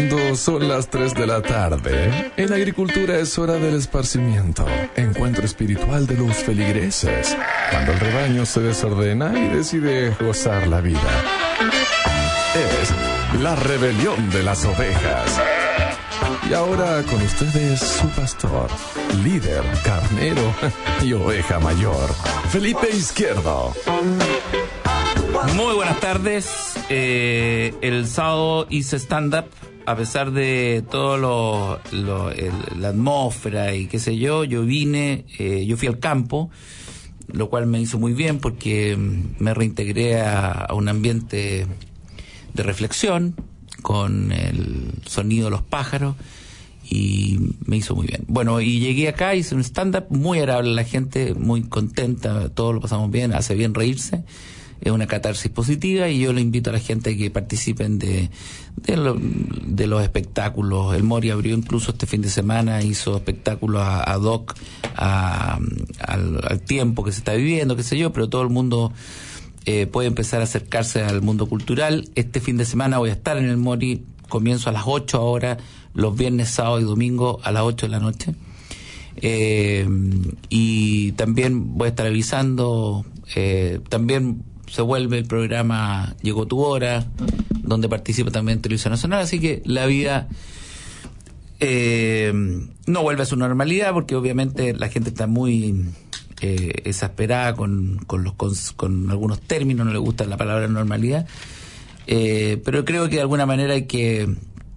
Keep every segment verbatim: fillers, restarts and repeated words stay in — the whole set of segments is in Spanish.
Cuando son las tres de la tarde, en la agricultura es hora del esparcimiento, encuentro espiritual de los feligreses, cuando el rebaño se desordena y decide gozar la vida. Es la rebelión de las ovejas. Y ahora con ustedes su pastor, líder, carnero y oveja mayor, Felipe Izquierdo. Muy buenas tardes. Eh, el sábado hice stand-up, a pesar de todo lo, lo el, la atmósfera y qué sé yo. Yo vine, eh, yo fui al campo, lo cual me hizo muy bien porque me reintegré a, a un ambiente de reflexión con el sonido de los pájaros y me hizo muy bien. Bueno, y llegué acá, hice un stand-up muy agradable, la gente muy contenta, todos lo pasamos bien, hace bien reírse. Es una catarsis positiva y yo le invito a la gente a que participen de, de, lo, de los espectáculos. El Mori abrió incluso este fin de semana, hizo espectáculos ad hoc a, al, al tiempo que se está viviendo, qué sé yo, pero todo el mundo eh, puede empezar a acercarse al mundo cultural. Este fin de semana voy a estar en el Mori, comienzo a las ocho ahora, los viernes, sábado y domingo a las ocho de la noche. Eh, y también voy a estar avisando, eh, también se vuelve el programa Llegó tu hora, donde participa también Televisión Nacional, así que la vida eh, no vuelve a su normalidad, porque obviamente la gente está muy eh, exasperada con, con, los, con, con algunos términos, no le gusta la palabra normalidad, eh, pero creo que de alguna manera hay que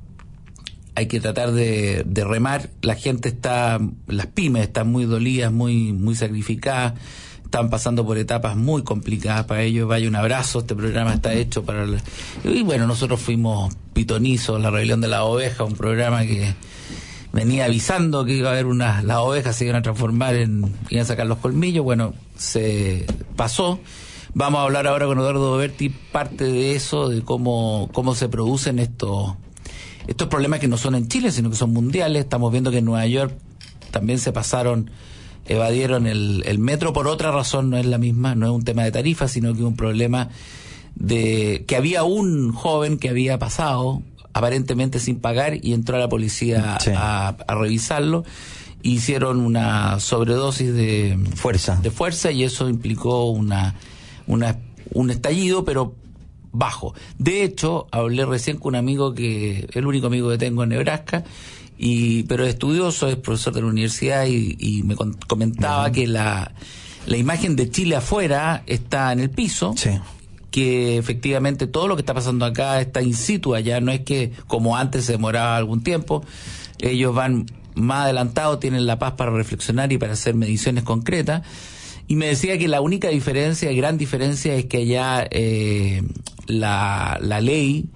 hay que tratar de, de remar. La gente está, las pymes están muy dolidas, muy, muy sacrificadas, están pasando por etapas muy complicadas para ellos. Vaya un abrazo, este programa está hecho para el... Y bueno, nosotros fuimos pitonizos, La Rebelión de las Ovejas, un programa que venía avisando que iba a haber unas, las ovejas se iban a transformar en, iban a sacar los colmillos. Bueno, se pasó. Vamos a hablar ahora con Eduardo Berti parte de eso, de cómo, cómo se producen estos, estos problemas que no son en Chile, sino que son mundiales. Estamos viendo que en Nueva York también se pasaron, evadieron el, el metro por otra razón, no es la misma, no es un tema de tarifa, sino que un problema de que había un joven que había pasado aparentemente sin pagar y entró a la policía sí. a, a revisarlo. Hicieron una sobredosis de fuerza, de fuerza y eso implicó una, una un estallido, pero bajo. De hecho, hablé recién con un amigo que el único amigo que tengo en Nebraska, y pero es estudioso, es profesor de la universidad y, y me comentaba uh-huh. que la la imagen de Chile afuera está en el piso. Sí. Que efectivamente todo lo que está pasando acá está in situ allá, no es que como antes se demoraba algún tiempo. Ellos van más adelantados, tienen la paz para reflexionar y para hacer mediciones concretas. Y me decía que la única diferencia, gran diferencia, es que allá eh, la, la ley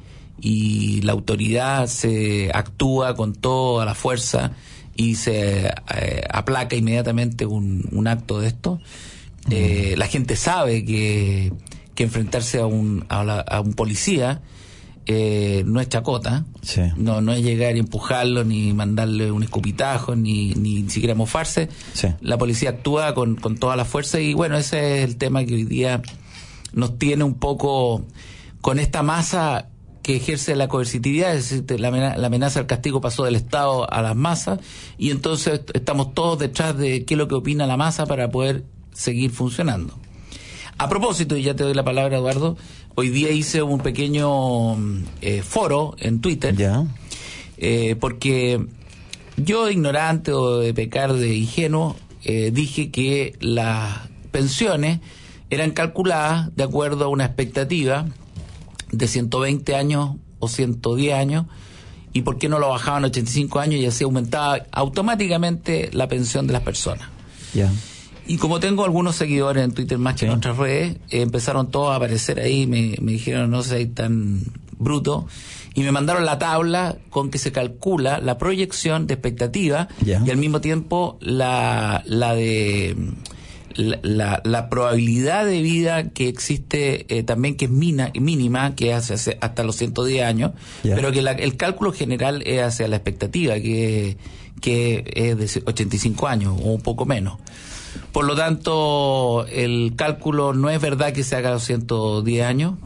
y la autoridad se actúa con toda la fuerza y se eh, aplaca inmediatamente un, un acto de esto. Uh-huh. Eh, la gente sabe que, que enfrentarse a un, a, la, a un policía eh, no es chacota, sí. no no es llegar y empujarlo, ni mandarle un escupitajo, ni, ni, ni siquiera mofarse. Sí. La policía actúa con, con toda la fuerza y bueno, ese es el tema que hoy día nos tiene un poco con esta masa que ejerce la coercitividad, es decir, la amenaza, la amenaza del castigo pasó del Estado a las masas y entonces estamos todos detrás de qué es lo que opina la masa para poder seguir funcionando. A propósito, y ya te doy la palabra, Eduardo, hoy día hice un pequeño eh, foro en Twitter, ya. eh, porque yo, ignorante o de pecar de ingenuo, eh, dije que las pensiones eran calculadas de acuerdo a una expectativa de ciento veinte años o ciento diez años, y por qué no lo bajaban a ochenta y cinco años y así aumentaba automáticamente la pensión de las personas. Ya. Y como tengo algunos seguidores en Twitter más que sí. en otras redes, eh, empezaron todos a aparecer ahí, me, me dijeron no seas tan bruto, y me mandaron la tabla con que se calcula la proyección de expectativa yeah. y al mismo tiempo la, la de la, la, la probabilidad de vida que existe eh, también, que es mina, mínima, que es hacia, hasta los ciento diez años, yeah. pero que la, el cálculo general es hacia la expectativa, que, que es de ochenta y cinco años o un poco menos. Por lo tanto, el cálculo no es verdad que se haga a los ciento diez años.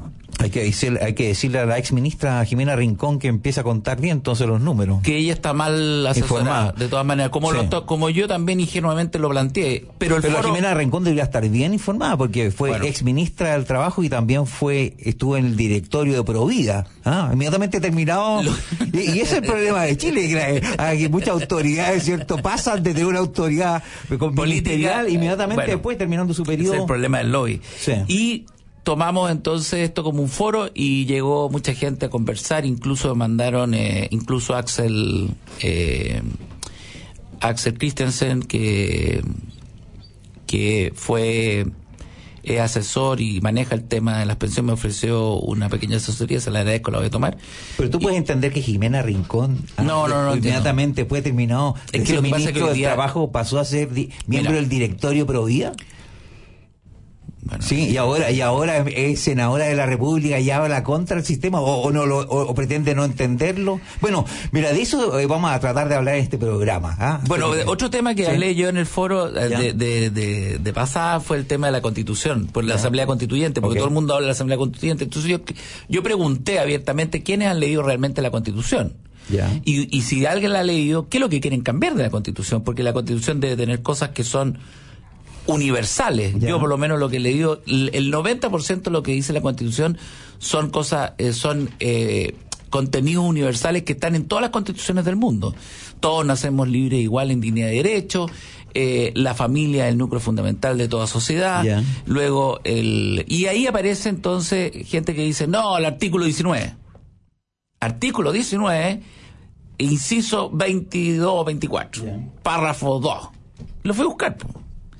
Hay que decir, hay que decirle a la ex ministra Jimena Rincón que empiece a contar bien entonces los números. Que ella está mal asesorada, informada. De todas maneras, como Sí. lo, como yo también ingenuamente lo planteé. Pero el Pero foro... Jimena Rincón debería estar bien informada porque fue Bueno. ex ministra del Trabajo y también fue estuvo en el directorio de Provida. ¿Ah? Inmediatamente terminado. Lo... Y, y ese es el problema de Chile, que, que muchas autoridades, ¿cierto? Pasan de tener una autoridad con política, inmediatamente bueno, después terminando su periodo. Ese es el problema del lobby. Sí. Y tomamos entonces esto como un foro y llegó mucha gente a conversar, incluso mandaron, eh, incluso Axel, eh, Axel Christensen, que, que fue eh, asesor y maneja el tema de las pensiones, me ofreció una pequeña asesoría, se la agradezco, la voy a tomar. Pero tú puedes y, entender que Jimena Rincón ah, no, no, no, inmediatamente fue terminado es de que ser lo que pasa ministro es que hoy del día... Trabajo, pasó a ser di- miembro Mira. del directorio Provida. Bueno, sí, y ahora y ahora es senadora de la República y habla contra el sistema o, o no lo, o, o pretende no entenderlo. Bueno, mira, de eso eh, vamos a tratar de hablar en este programa. ¿ah? Bueno, sí. otro tema que sí. hablé yo en el foro eh, de, de, de, de pasada fue el tema de la Constitución, por la ya. Asamblea Constituyente, porque okay. todo el mundo habla de la Asamblea Constituyente. Entonces yo, yo pregunté abiertamente quiénes han leído realmente la Constitución. Ya. Y, y si alguien la ha leído, ¿qué es lo que quieren cambiar de la Constitución? Porque la Constitución debe tener cosas que son universales. Ya. Yo por lo menos lo que he leído, el noventa por ciento de lo que dice la Constitución son cosas, eh, son eh, contenidos universales que están en todas las constituciones del mundo. Todos nacemos libres, igual en dignidad de derecho. Eh, la familia es el núcleo fundamental de toda sociedad. Ya. Luego el y ahí aparece entonces gente que dice no, el artículo diecinueve. Artículo diecinueve, inciso veintidós o veinticuatro, Ya. párrafo dos. Lo fui a buscar. Po.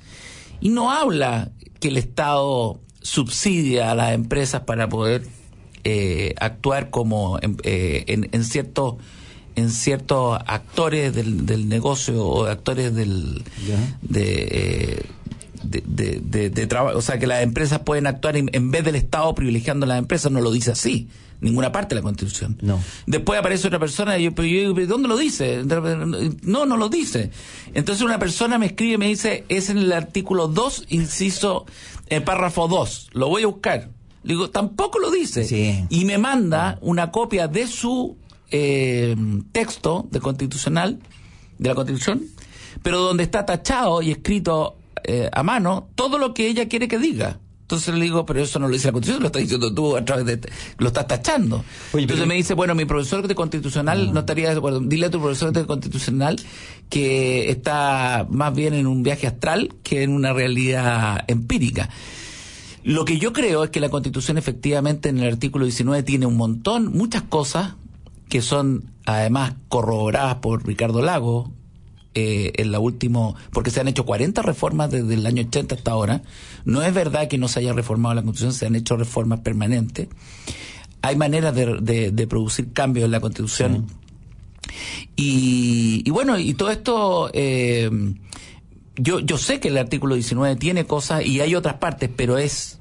Y no habla que el Estado subsidia a las empresas para poder eh, actuar como eh, en, en ciertos en ciertos actores del, del negocio o actores del Ya. de, eh, de, de, de, de trabajo, o sea que las empresas pueden actuar en, en vez del Estado privilegiando a las empresas. No lo dice así ninguna parte de la Constitución. No. Después aparece otra persona y yo, pero yo digo, ¿dónde lo dice? No, no lo dice. Entonces una persona me escribe y me dice, es en el artículo dos, inciso, el párrafo dos. Lo voy a buscar. Le digo, tampoco lo dice. Sí. Y me manda una copia de su eh, texto de constitucional, de la Constitución, pero donde está tachado y escrito eh, a mano todo lo que ella quiere que diga. Entonces le digo, pero eso no lo dice la Constitución, lo estás diciendo tú a través de... Lo estás tachando. Oye, Entonces pero... me dice, bueno, mi profesor de Constitucional no, no estaría de acuerdo. Dile a tu profesor de Constitucional que está más bien en un viaje astral que en una realidad empírica. Lo que yo creo es que la Constitución efectivamente en el artículo diecinueve tiene un montón, muchas cosas que son además corroboradas por Ricardo Lagos, Eh, en la última, porque se han hecho cuarenta reformas desde el año ochenta hasta ahora. No es verdad que no se haya reformado la Constitución, se han hecho reformas permanentes. Hay maneras de, de, de producir cambios en la Constitución. Sí. Y, y bueno, y todo esto, eh, yo, yo sé que el artículo diecinueve tiene cosas y hay otras partes, pero es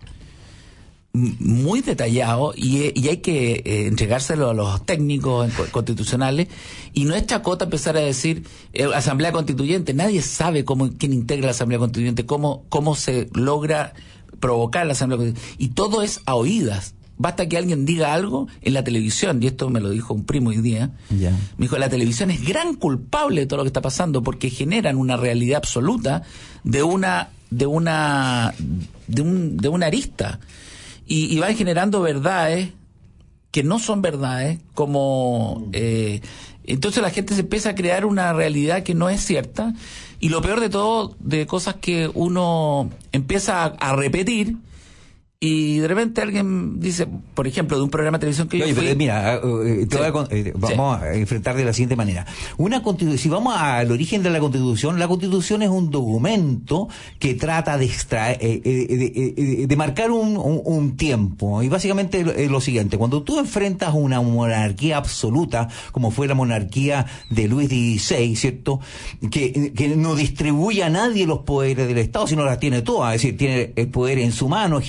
muy detallado y, y hay que eh, entregárselo a los técnicos constitucionales y no es chacota empezar a decir eh, Asamblea Constituyente. Nadie sabe cómo quién integra la Asamblea Constituyente, cómo cómo se logra provocar la Asamblea Constituyente, y todo es a oídas. Basta que alguien diga algo en la televisión, y esto me lo dijo un primo hoy día. Yeah. Me dijo, la televisión es gran culpable de todo lo que está pasando porque generan una realidad absoluta de una de una de un de una arista. Y, y van generando verdades que no son verdades, como eh, entonces la gente se empieza a crear una realidad que no es cierta, y lo peor de todo, de cosas que uno empieza a, a repetir, y de repente alguien dice, por ejemplo, de un programa de televisión que yo Oye, fui... pero mira, eh, te Sí. voy a, eh, vamos Sí. a enfrentar de la siguiente manera. Una constitu- si vamos al origen de la Constitución, la Constitución es un documento que trata de extraer, eh, eh, de, eh, de marcar un, un, un tiempo. Y básicamente es lo siguiente: cuando tú enfrentas una monarquía absoluta, como fue la monarquía de Luis dieciséis, ¿cierto? Que, que no distribuye a nadie los poderes del Estado, sino las tiene todas, es decir, tiene el poder en su mano, ejecutivo,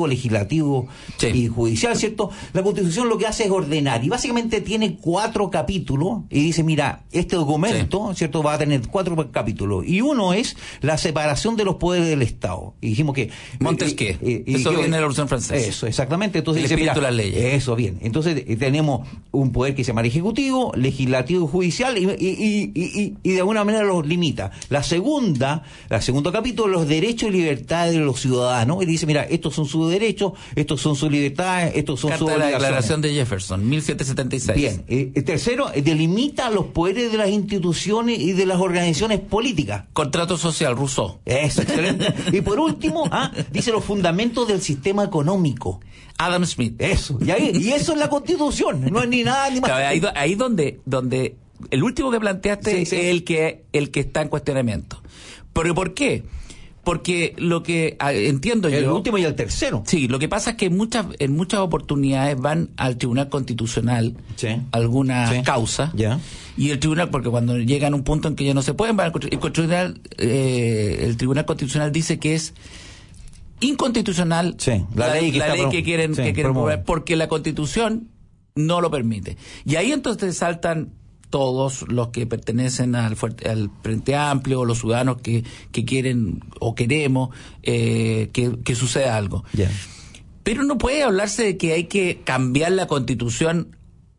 ejecutivo, legislativo sí. y judicial, ¿cierto? La Constitución lo que hace es ordenar y básicamente tiene cuatro capítulos y dice, mira, este documento, sí. ¿cierto? Va a tener cuatro capítulos y uno es la separación de los poderes del Estado. Y dijimos que... Montesquieu. Eh, eh, eso viene de la Revolución Francesa. Eso, exactamente. Entonces el dice, espíritu mira, de las leyes. Eso, bien. Entonces eh, tenemos un poder que se llama el ejecutivo, legislativo y judicial y, y, y, y, y de alguna manera los limita. La segunda, el segundo capítulo, los derechos y libertades de los ciudadanos. Y dice, mira, estos son sus derechos, estos son sus libertades, estos son Carta sus de la obligaciones. Declaración de Jefferson, mil setecientos setenta y seis. Bien. Eh, el tercero, eh, delimita los poderes de las instituciones y de las organizaciones políticas. Contrato social, Rousseau. Eso, excelente. Y por último, ah, dice los fundamentos del sistema económico. Adam Smith. Eso. Y, ahí, y eso es la Constitución. No es ni nada ni más. Ahí, ahí donde, donde el último que planteaste sí, sí. es el que, el que está en cuestionamiento. ¿Pero por qué? Porque lo que entiendo el yo... El último y el tercero. Sí, lo que pasa es que muchas, en muchas oportunidades van al Tribunal Constitucional sí. algunas sí. causas. Ya. Y el Tribunal, porque cuando llegan a un punto en que ya no se pueden, van al el, Constitucional, eh, el Tribunal Constitucional dice que es inconstitucional sí, la, la ley que, la ley pro... que quieren, sí, que quieren promover, porque la Constitución no lo permite. Y ahí entonces saltan todos los que pertenecen al, al Frente Amplio o los ciudadanos que, que quieren o queremos eh, que, que suceda algo. Yeah. Pero no puede hablarse de que hay que cambiar la Constitución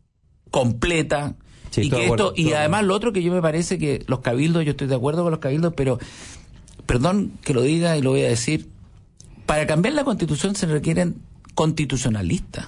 completa. Sí, y que esto acuerdo, y además lo otro que yo me parece que los cabildos, yo estoy de acuerdo con los cabildos, pero perdón que lo diga y lo voy a decir, para cambiar la Constitución se requieren constitucionalistas.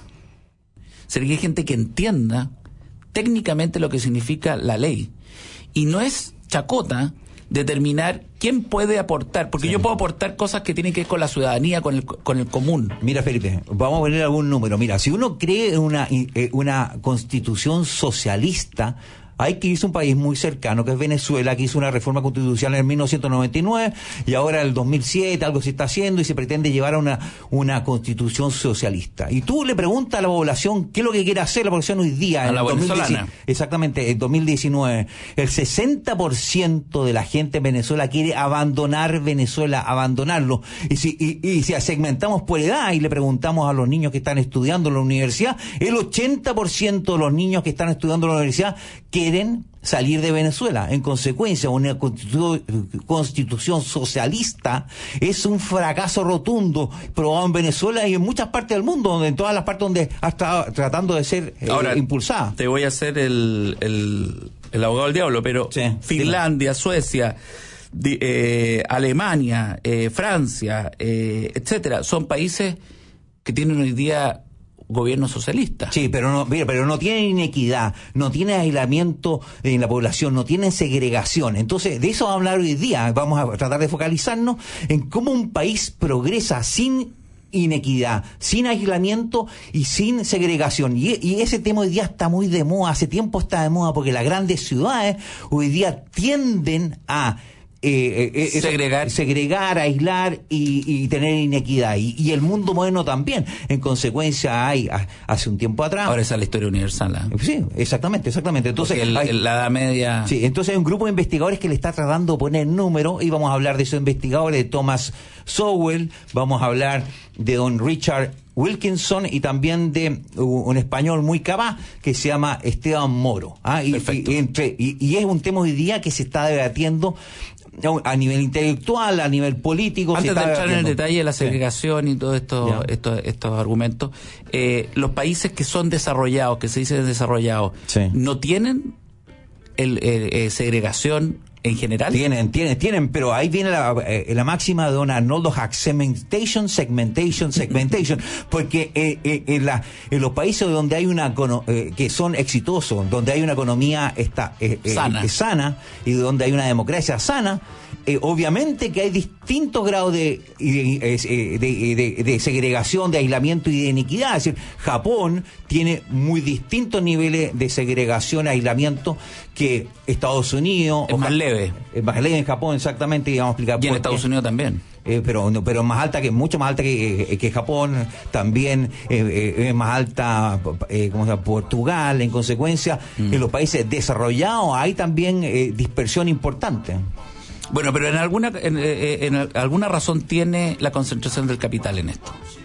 Se requiere gente que entienda técnicamente lo que significa la ley. Y no es chacota determinar quién puede aportar, porque sí. yo puedo aportar cosas que tienen que ver con la ciudadanía, con el con el común. Mira, Felipe, vamos a poner algún número. Mira, si uno cree en una, una constitución socialista, hay que irse a un país muy cercano, que es Venezuela, que hizo una reforma constitucional en mil novecientos noventa y nueve, y ahora en el dos mil siete algo se está haciendo y se pretende llevar a una, una constitución socialista. Y tú le preguntas a la población qué es lo que quiere hacer la población hoy día. A en la el venezolana. dos mil diez, exactamente, en dos mil diecinueve. El sesenta por ciento de la gente en Venezuela quiere abandonar Venezuela, abandonarlo. Y si, y, y si segmentamos por edad y le preguntamos a los niños que están estudiando en la universidad, el ochenta por ciento de los niños que están estudiando en la universidad quieren salir de Venezuela. En consecuencia, una constitu- constitución socialista es un fracaso rotundo probado en Venezuela y en muchas partes del mundo, donde en todas las partes donde ha estado tratando de ser eh, Ahora, impulsada. Te voy a hacer el, el, el abogado del diablo, pero sí, Finlandia, dime. Suecia, di, eh, Alemania, eh, Francia, eh, etcétera, son países que tienen hoy día gobierno socialista. Sí, pero no, pero no tienen inequidad, no tienen aislamiento en la población, no tienen segregación. Entonces, de eso vamos a hablar hoy día. Vamos a tratar de focalizarnos en cómo un país progresa sin inequidad, sin aislamiento y sin segregación. Y, y ese tema hoy día está muy de moda, hace tiempo está de moda, porque las grandes ciudades hoy día tienden a Eh, eh, segregar, segregar, aislar y, y tener inequidad, y, y el mundo moderno también. En consecuencia, hay a, hace un tiempo atrás. Ahora esa es la historia universal. ¿eh? Sí, exactamente, exactamente. Entonces, el, hay, el, la Edad Media. Sí, entonces hay un grupo de investigadores que le está tratando de poner números, y vamos a hablar de esos investigadores, de Thomas Sowell, vamos a hablar de don Richard Wilkinson y también de uh, un español muy capaz que se llama Esteban Moro. ¿ah? Y, Perfecto. Y, entre, y, y es un tema hoy día que se está debatiendo a nivel intelectual, a nivel político. Antes se está de entrar debatiendo. en el detalle de la segregación sí. y todos estos, estos, estos argumentos, eh, los países que son desarrollados, que se dicen desarrollados, sí. no tienen el, el, eh, segregación en general. Tienen, tienen, tienen, pero ahí viene la, eh, la máxima de don Arnoldo Hack: segmentation, segmentation, segmentation, porque eh, eh, en, la, en los países donde hay una eh, que son exitosos, donde hay una economía está, eh, eh, sana. Eh, sana y donde hay una democracia sana, eh, obviamente que hay distintos grados de, de, de, de, de segregación, de aislamiento y de inequidad. Es decir, Japón tiene muy distintos niveles de segregación e aislamiento que Estados Unidos. Es más leve. Es más leve en Japón, exactamente, y vamos a explicar y en por Estados qué. Unidos también. Eh, pero pero más alta, que mucho más alta que, que Japón, también eh, eh, es más alta eh, como se llama, Portugal. En consecuencia, mm. en los países desarrollados hay también eh, dispersión importante. Bueno, pero en alguna en, en, en alguna razón tiene la concentración del capital en esto.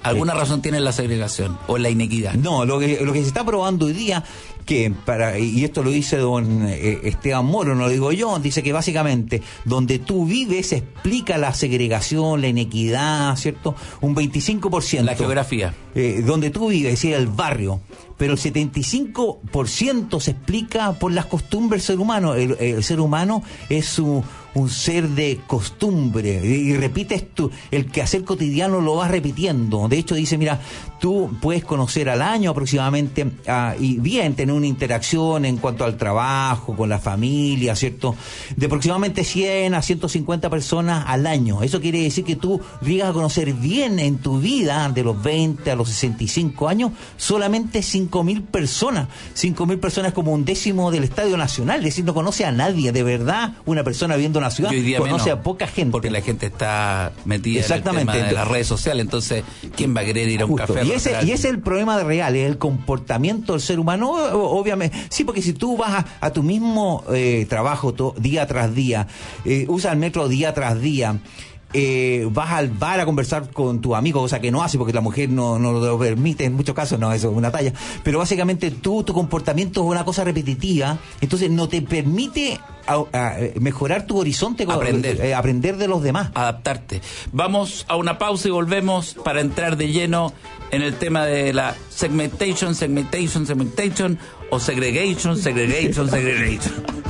¿Alguna eh, razón tiene la segregación o la inequidad? No, lo que, lo que se está probando hoy día, que para y esto lo dice don eh, Esteban Moro, no lo digo yo, dice que básicamente donde tú vives se explica la segregación, la inequidad, ¿cierto? Un veinticinco por ciento. La geografía. Eh, donde tú vives, es decir, el barrio. Pero el setenta y cinco por ciento se explica por las costumbres del ser humano. El, el ser humano es un, un ser de costumbre. Y, y repites tú, el quehacer cotidiano lo vas repitiendo. De hecho, dice, mira, tú puedes conocer al año aproximadamente, uh, y bien, tener una interacción en cuanto al trabajo, con la familia, ¿cierto? De aproximadamente cien a ciento cincuenta personas al año. Eso quiere decir que tú llegas a conocer bien en tu vida, de los veinte a los sesenta y cinco años, solamente cinco mil personas. cinco mil personas como un décimo del Estadio Nacional. Es decir, no conoce a nadie. De verdad, una persona viviendo en una ciudad conoce a poca gente. Porque la gente está metida en el tema de las redes sociales. Entonces, ¿quién va a querer ir a un Justo. café? Y ese, y ese es el problema real, es el comportamiento del ser humano, obviamente. Sí, porque si tú vas a, a tu mismo eh, trabajo to, día tras día, eh, usas el metro día tras día, Eh, vas al bar a conversar con tu amigo, cosa que no hace porque la mujer no, no lo permite en muchos casos, no, eso es una talla, pero básicamente tú, tu comportamiento es una cosa repetitiva, entonces no te permite a, a mejorar tu horizonte, aprender. Eh, aprender de los demás, adaptarte. Vamos a una pausa y volvemos para entrar de lleno en el tema de la segmentation, segmentation, segmentation o segregation, segregation, segregation.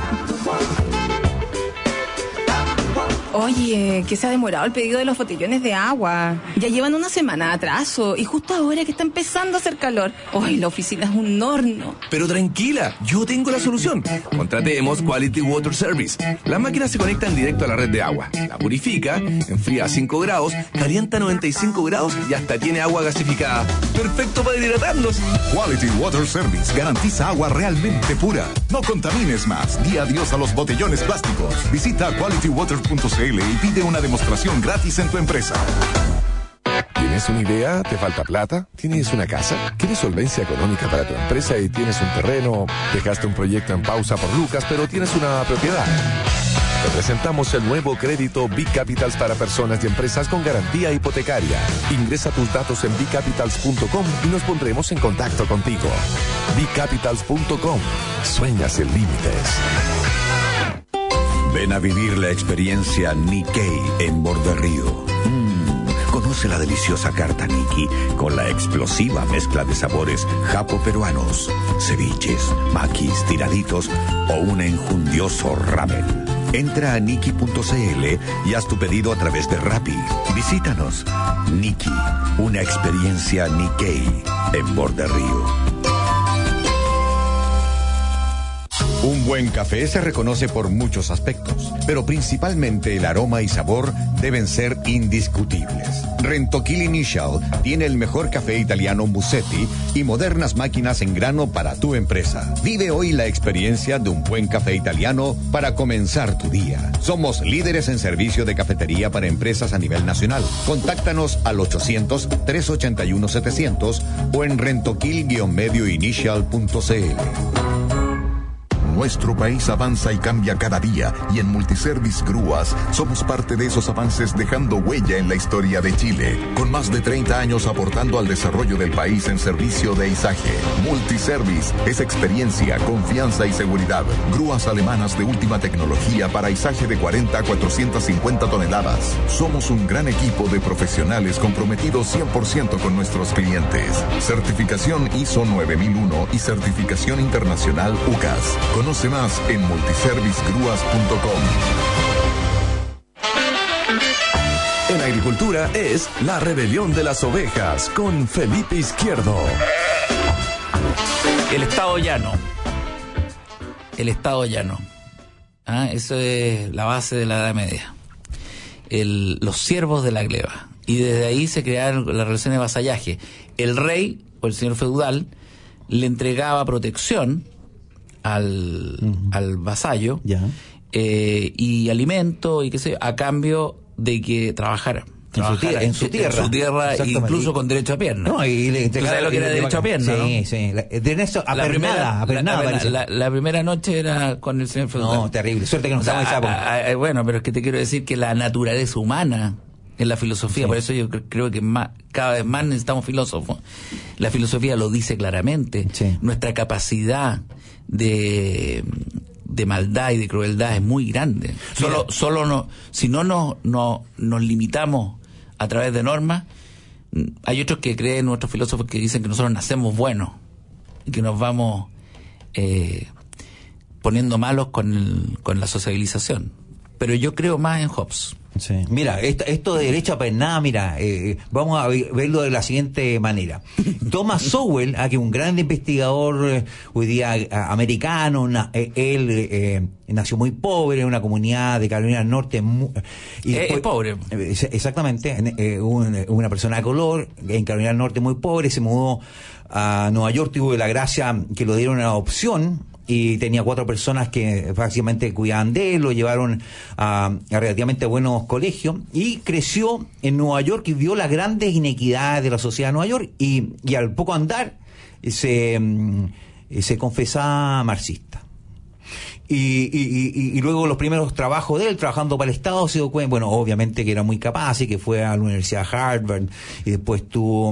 Oye, que se ha demorado el pedido de los botellones de agua. Ya llevan una semana de atraso y justo ahora que está empezando a hacer calor. Ay, la oficina es un horno. Pero tranquila, yo tengo la solución. Contratemos Quality Water Service. Las máquinas se conectan directo a la red de agua. La purifica, enfría a cinco grados, calienta a noventa y cinco grados y hasta tiene agua gasificada. Perfecto para hidratarnos. Quality Water Service garantiza agua realmente pura. No contamines más. Di adiós a los botellones plásticos. Visita quality water punto c l y pide una demostración gratis en tu empresa. ¿Tienes una idea? ¿Te falta plata? ¿Tienes una casa? ¿Quieres solvencia económica para tu empresa y tienes un terreno? ¿Dejaste un proyecto en pausa por Lucas, pero tienes una propiedad? Te presentamos el nuevo crédito B-Capitals para personas y empresas con garantía hipotecaria. Ingresa tus datos en b capitals punto com y nos pondremos en contacto contigo. b capitals punto com. Sueña sin límites. Ven a vivir la experiencia Nikkei en Borderrío. Mm, conoce la deliciosa carta Nikki con la explosiva mezcla de sabores japo-peruanos, ceviches, maquis, tiraditos o un enjundioso ramen. Entra a nikki punto c l y haz tu pedido a través de Rappi. Visítanos. Nikki, una experiencia Nikkei en Borderrío. Un buen café se reconoce por muchos aspectos, pero principalmente el aroma y sabor deben ser indiscutibles. Rentokil Initial tiene el mejor café italiano Musetti y modernas máquinas en grano para tu empresa. Vive hoy la experiencia de un buen café italiano para comenzar tu día. Somos líderes en servicio de cafetería para empresas a nivel nacional. Contáctanos al ochocientos, trescientos ochenta y uno, setecientos o en rentokil medio initial punto c l. Nuestro país avanza y cambia cada día, y en Multiservice Grúas somos parte de esos avances, dejando huella en la historia de Chile, con más de treinta años aportando al desarrollo del país en servicio de izaje. Multiservice es experiencia, confianza y seguridad. Grúas alemanas de última tecnología para izaje de cuarenta a cuatrocientas cincuenta toneladas. Somos un gran equipo de profesionales comprometidos cien por ciento con nuestros clientes. Certificación I S O nueve mil uno y certificación internacional U C A S. Conoce más en multiservice grúas punto com. En agricultura es La Rebelión de las Ovejas con Felipe Izquierdo. El estado llano. El estado llano. Ah, eso es la base de la Edad Media. El, los siervos de la gleba. Y desde ahí se crearon las relaciones de vasallaje. El rey, o el señor feudal, le entregaba protección al, uh-huh. al vasallo, ya. eh, y alimento y qué sé, a cambio de que trabajara. En su, tierra, en su tierra, en su tierra incluso con derecho a pierna. No, y le ¿Tú sabes lo que era derecho a pierna? Sí, ¿no? sí. La, de eso, a la pernada, primera, a pernada, la, la, la, la primera noche era con el señor feudal. No, terrible. Suerte que no estamos en esa época. Bueno, pero es que te quiero decir que la naturaleza humana en la filosofía, Sí. por eso yo cre- creo que más, cada vez más necesitamos filósofos. La filosofía lo dice claramente. Sí. Nuestra capacidad de, de maldad y de crueldad es muy grande. Solo, Mira. solo no, si no nos, no, nos limitamos a través de normas, hay otros que creen, nuestros filósofos, que dicen que nosotros nacemos buenos y que nos vamos eh, poniendo malos con, el, con la sociabilización. Pero yo creo más en Hobbes. Sí. Mira, esto, esto de derecho a pernada, mira, eh, vamos a ve- verlo de la siguiente manera. Thomas Sowell, ah, que es un gran investigador eh, hoy día eh, americano, na- eh, él eh, nació muy pobre en una comunidad de Carolina del Norte. mu- y Eh, después- es pobre. eh, ex- exactamente, eh, un- una persona de color en Carolina del Norte muy pobre, se mudó a Nueva York, tuvo la gracia que lo dieron a adopción, y tenía cuatro personas que básicamente cuidaban de él, lo llevaron a, a relativamente buenos colegios, y creció en Nueva York y vio las grandes inequidades de la sociedad de Nueva York, y, y al poco andar se, mm, se confesaba marxista. Y, y, y, y luego los primeros trabajos de él, trabajando para el Estado, se dio cuenta, bueno, obviamente que era muy capaz y que fue a la Universidad de Harvard y después estuvo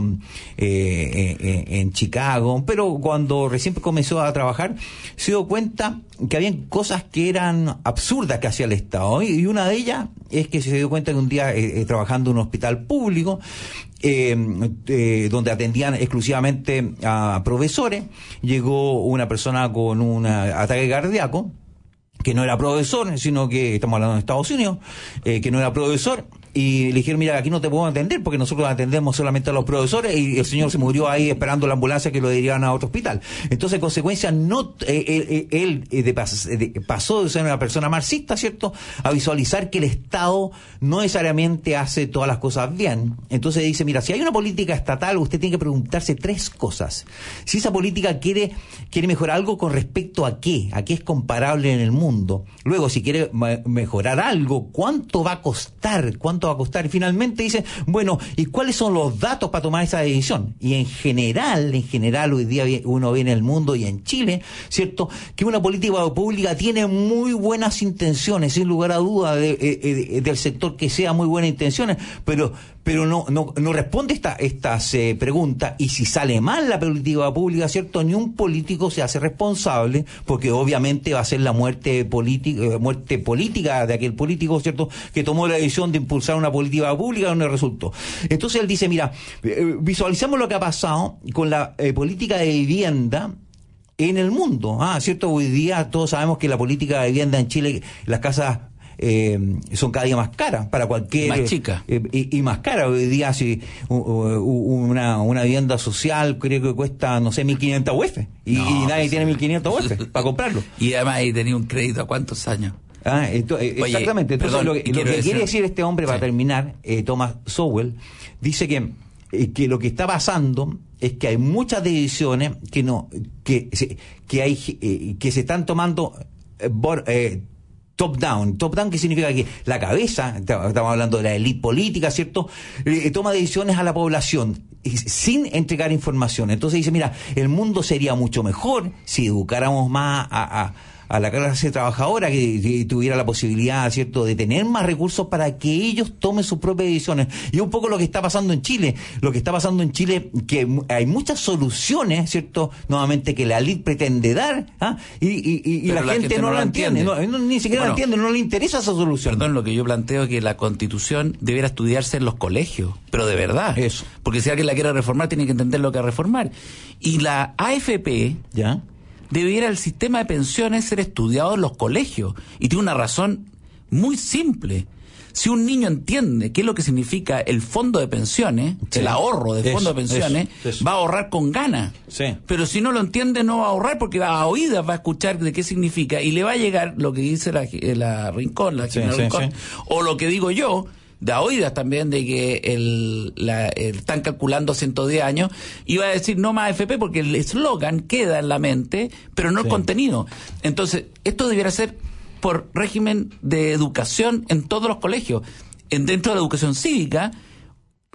eh, eh, en Chicago, pero cuando recién comenzó a trabajar, se dio cuenta que habían cosas que eran absurdas que hacía el Estado, y, y una de ellas es que se dio cuenta que un día eh, eh, trabajando en un hospital público, Eh, eh, donde atendían exclusivamente a profesores, llegó una persona con un ataque cardíaco, que no era profesor, sino que estamos hablando de Estados Unidos, eh, que no era profesor, y le dijeron, mira, aquí no te podemos atender porque nosotros atendemos solamente a los profesores, y el señor se murió ahí esperando la ambulancia que lo derivaran a otro hospital. Entonces, en consecuencia, no, eh, él, él eh, de pas, de, pasó de ser una persona marxista, ¿cierto?, a visualizar que el Estado no necesariamente hace todas las cosas bien. Entonces dice, mira, si hay una política estatal, usted tiene que preguntarse tres cosas. Si esa política quiere, quiere mejorar algo, ¿con respecto a qué? ¿A qué es comparable en el mundo? Luego, si quiere me- mejorar algo, ¿cuánto va a costar? ¿Cuánto va a costar? Y finalmente dice, bueno, ¿y cuáles son los datos para tomar esa decisión? Y en general, en general, hoy día uno ve en el mundo y en Chile, ¿cierto?, que una política pública tiene muy buenas intenciones, sin lugar a duda, de, de, de, del sector que sea muy buenas intenciones, pero pero no no no responde esta estas eh, preguntas, y si sale mal la política pública, ¿cierto?, ni un político se hace responsable, porque obviamente va a ser la muerte política eh, muerte política de aquel político, ¿cierto?, que tomó la decisión de impulsar una política pública donde resultó. Entonces él dice, mira, eh, visualizamos lo que ha pasado con la eh, política de vivienda en el mundo. Ah, cierto, hoy día todos sabemos que la política de vivienda en Chile, las casas eh, son cada día más caras para cualquier... Más chicas. Eh, y, y más caras. Hoy día si u- u- una, una vivienda social creo que cuesta, no sé, mil quinientos U F. Y, No, y nadie pues, tiene mil quinientos U F para comprarlo. Y además ahí tenía un crédito a cuántos años. Ah, esto, eh, Oye, exactamente. Entonces, perdón, lo que, y lo quiero que decir- quiere decir este hombre, para Sí. terminar, eh, Thomas Sowell, dice que, eh, que lo que está pasando es que hay muchas decisiones que no, que, se- que hay, eh, que se están tomando eh, bor- eh, top down. Top down, ¿qué significa? Que la cabeza, estamos hablando de la élite política, ¿cierto?, Eh, toma decisiones a la población y sin entregar información. Entonces dice, mira, el mundo sería mucho mejor si educáramos más a, a a la clase trabajadora, que, que tuviera la posibilidad, ¿cierto?, de tener más recursos para que ellos tomen sus propias decisiones. Y un poco lo que está pasando en Chile, lo que está pasando en Chile, que hay muchas soluciones, ¿cierto?, nuevamente que la élite pretende dar, ¿ah? y, y, y, y la, Pero gente, no la entiende, No, no, ni siquiera Bueno, la entiende, no le interesa esa solución. Perdón, lo que yo planteo es que la Constitución debiera estudiarse en los colegios, pero de verdad. Eso. Porque si alguien la quiere reformar, tiene que entender lo que va a reformar. Y la A F P ¿Ya? debiera el sistema de pensiones ser estudiado en los colegios. Y tiene una razón muy simple. Si un niño entiende qué es lo que significa el fondo de pensiones, Sí. el ahorro del Eso, fondo de pensiones, eso, eso. va a ahorrar con ganas. Sí. Pero si no lo entiende, no va a ahorrar, porque a oídas va a escuchar de qué significa y le va a llegar lo que dice la, la Rincón, la Sí, señora sí, Rincón, sí. o lo que digo yo, de a oídas también, de que el, la, el- están calculando ciento diez años, y va a decir no más A F P porque el eslogan queda en la mente, pero no el Sí. contenido. Entonces, esto debiera ser por régimen de educación en todos los colegios. En, dentro de la educación cívica,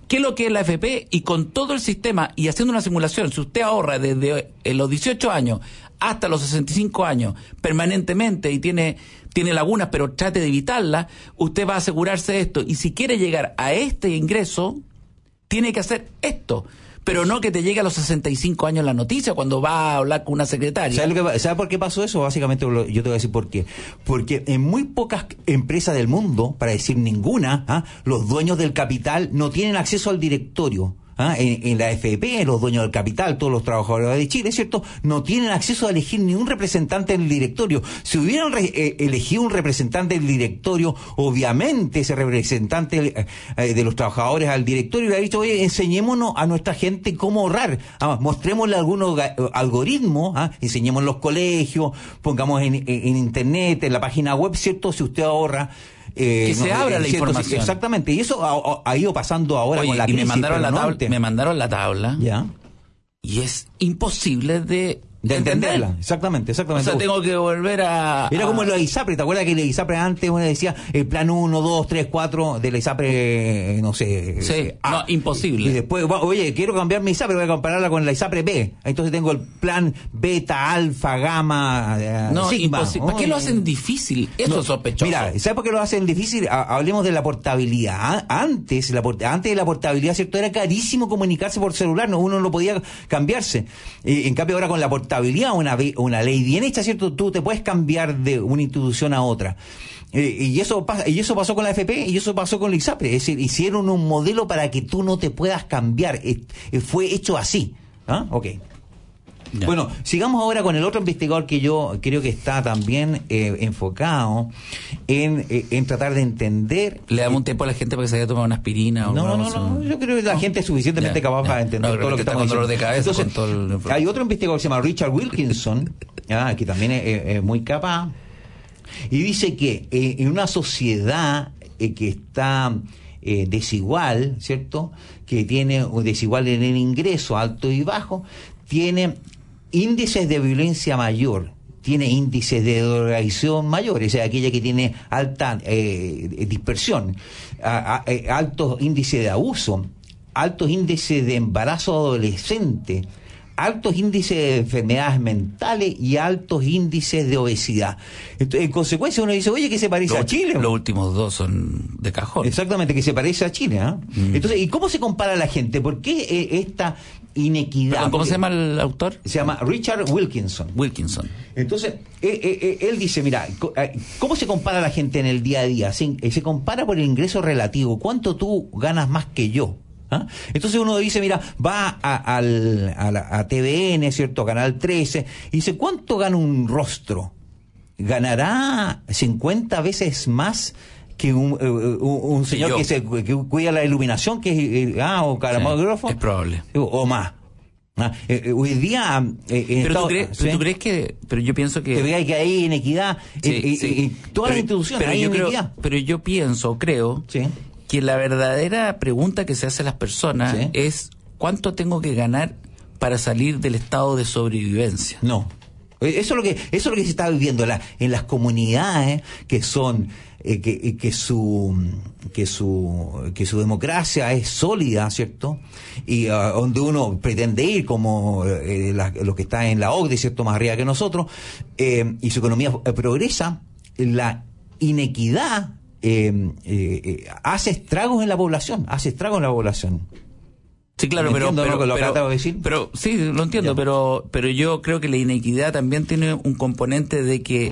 qué es lo que es la A F P y con todo el sistema y haciendo una simulación, si usted ahorra desde los dieciocho años hasta los sesenta y cinco años permanentemente y tiene tiene lagunas, pero trate de evitarlas, usted va a asegurarse esto. Y si quiere llegar a este ingreso, tiene que hacer esto. Pero no que te llegue a los sesenta y cinco años la noticia cuando va a hablar con una secretaria. ¿Sabe, lo que, ¿sabe por qué pasó eso? Básicamente yo te voy a decir por qué. Porque en muy pocas empresas del mundo, para decir ninguna, ¿ah? los dueños del capital no tienen acceso al directorio. ¿Ah? En, en la A F P, los dueños del capital, todos los trabajadores de Chile, ¿cierto? No tienen acceso a elegir ni un representante del directorio. Si hubieran re, eh, elegido un representante del directorio, obviamente ese representante eh, de los trabajadores al directorio le ha dicho, oye, enseñémonos a nuestra gente cómo ahorrar. Ah, mostrémosle algunos algoritmos, ¿ah? Enseñemos en los colegios, pongamos en, en, en internet, en la página web, ¿cierto? Si usted ahorra... Eh, que no, se abra eh, la cierto, información. Exactamente, y eso ha, ha ido pasando ahora. Oye, con la y crisis. Me mandaron, la no tabla, me mandaron la tabla. Ya. Y es imposible de... De entenderla, entender. exactamente, exactamente. O sea, tengo que volver a... Era como la ISAPRE, ¿te acuerdas que la ISAPRE antes uno decía el plan uno, dos, tres, cuatro de la ISAPRE, no sé... Sí, A, no, imposible. Y después, oye, quiero cambiar mi ISAPRE, voy a compararla con la ISAPRE B. Entonces tengo el plan beta, alfa, gamma, no, sigma. Imposible. ¿Para qué lo hacen difícil? Eso no, es sospechoso. Mira, ¿sabes por qué lo hacen difícil? Hablemos de la portabilidad. Antes, la, antes de la portabilidad, ¿cierto? Era carísimo comunicarse por celular, no, uno no podía cambiarse. En cambio ahora con la portabilidad, una vez una ley bien hecha, ¿cierto? Tú te puedes cambiar de una institución a otra. Eh, y eso pasa, y eso pasó con la A F P y eso pasó con la ISAPRE. Es decir, hicieron un modelo para que tú no te puedas cambiar. Eh, eh, fue hecho así. ¿Ah? Ok. Ya. Bueno, sigamos ahora con el otro investigador que yo creo que está también eh, enfocado en, eh, en tratar de entender. ¿Le damos un tiempo a la gente para que se haya tomado una aspirina? O no, no, no, no, yo creo que la no. gente es suficientemente ya, capaz ya. para entender no, todo lo que estamos diciendo. De cabeza Entonces, con todo el... hay otro investigador que se llama Richard Wilkinson, ah, que también es, es muy capaz, y dice que eh, en una sociedad eh, que está eh, desigual, ¿cierto? Que tiene desigual en el ingreso, alto y bajo, tiene índices de violencia mayor, tiene índices de drogadicción mayores, o sea, aquella que tiene alta eh, dispersión, a, a, a, altos índices de abuso, altos índices de embarazo adolescente, altos índices de enfermedades mentales y altos índices de obesidad. Entonces, en consecuencia uno dice, oye, que se parece lo, a Chile. Los últimos dos son de cajón. Exactamente, que se parece a Chile. ¿eh? Mm. Entonces, ¿y cómo se compara la gente? ¿Por qué eh, esta inequidad? Perdón, ¿cómo se llama el autor? Se llama Richard Wilkinson. Wilkinson. Entonces, eh, eh, él dice, mira, ¿cómo se compara la gente en el día a día? Se, se compara por el ingreso relativo. ¿Cuánto tú ganas más que yo? ¿Ah? Entonces uno dice, mira, va a, al, a, la, a T V N, ¿cierto? Canal trece, y dice, ¿cuánto gana un rostro? ¿Ganará cincuenta veces más que un, un, un señor sí, que, se, que cuida la iluminación, que es, ah, o camarógrafo? Sí, es probable. O, o más. Ah, eh, hoy día eh, pero, Estado, tú crees, ¿sí? pero tú crees que pero yo pienso que que veáis que hay inequidad sí, eh, sí. Eh, eh, todas pero, las instituciones pero hay yo inequidad creo, pero yo pienso creo sí. que la verdadera pregunta que se hace a las personas sí. es ¿cuánto tengo que ganar para salir del estado de sobrevivencia? No. Eso es lo que eso es lo que se está viviendo en, la, en las comunidades que son eh, que, que su que su que su democracia es sólida, ¿cierto? Y uh, donde uno pretende ir como eh, la, lo que está en la O C D E, ¿cierto? Más arriba que nosotros, eh, y su economía eh, progresa, la inequidad eh, eh, eh, hace estragos en la población, hace estragos en la población. Sí, claro, pero pero, lo que pero, de decir? pero sí, lo entiendo, ya. pero pero yo creo que la inequidad también tiene un componente de que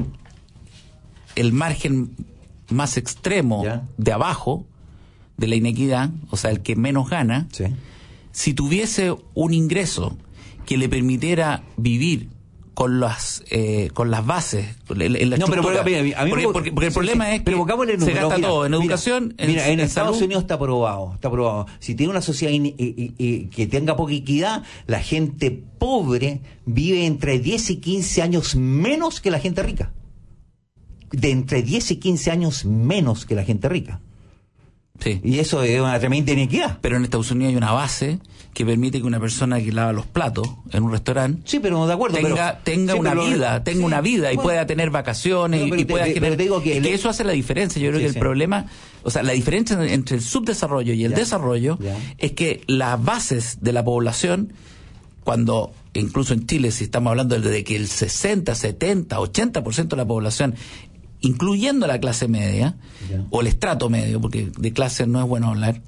el margen más extremo ya. de abajo de la inequidad, o sea, el que menos gana, sí. si tuviese un ingreso que le permitiera vivir con las eh, con las bases en, en la no, pero por, a mí, a mí porque, me, porque, porque el sí, problema sí, es que pero se gasta mira, todo en mira, educación mira, en, en, en Estados salud. Unidos está probado está probado si tiene una sociedad in, y, y, y, que tenga poca equidad, la gente pobre vive entre diez y quince años menos que la gente rica, de entre diez y quince años menos que la gente rica. Sí. Y eso es una tremenda inequidad. Pero en Estados Unidos hay una base que permite que una persona que lava los platos en un restaurante sí, pero de acuerdo, tenga, pero, tenga sí, una pero, vida, tenga sí, una vida y bueno, pueda tener vacaciones pero, pero y, y te, pueda te, generar... pero te digo que, es el, que eso hace la diferencia. Yo creo sí, que el sí. problema, o sea, la diferencia entre el subdesarrollo y el ya, desarrollo ya. es que las bases de la población, cuando incluso en Chile, si estamos hablando de que el sesenta, setenta, ochenta por ciento de la población, incluyendo la clase media, ya. o el estrato medio, porque de clase no es bueno hablar,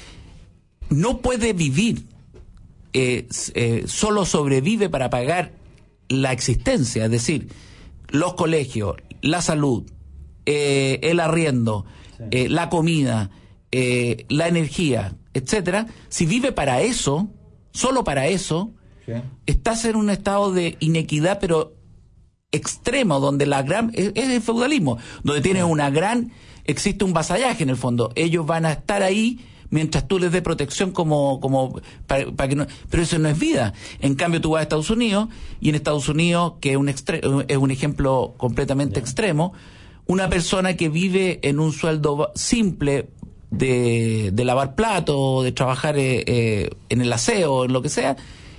no puede vivir, eh, eh, solo sobrevive para pagar la existencia, es decir, los colegios, la salud, eh, el arriendo, sí. eh, la comida, eh, la energía, etcétera. Si vive para eso, solo para eso, sí. estás en un estado de inequidad, pero extremo, donde la gran es, es el feudalismo, donde tienes una gran, existe un vasallaje en el fondo. Ellos van a estar ahí mientras tú les des protección como como para, para que no, pero eso no es vida. En cambio tú vas a Estados Unidos, y en Estados Unidos, que es un extre, es un ejemplo completamente yeah. extremo, una persona que vive en un sueldo simple de, de lavar platos, de trabajar eh, eh, en el aseo, en lo que sea,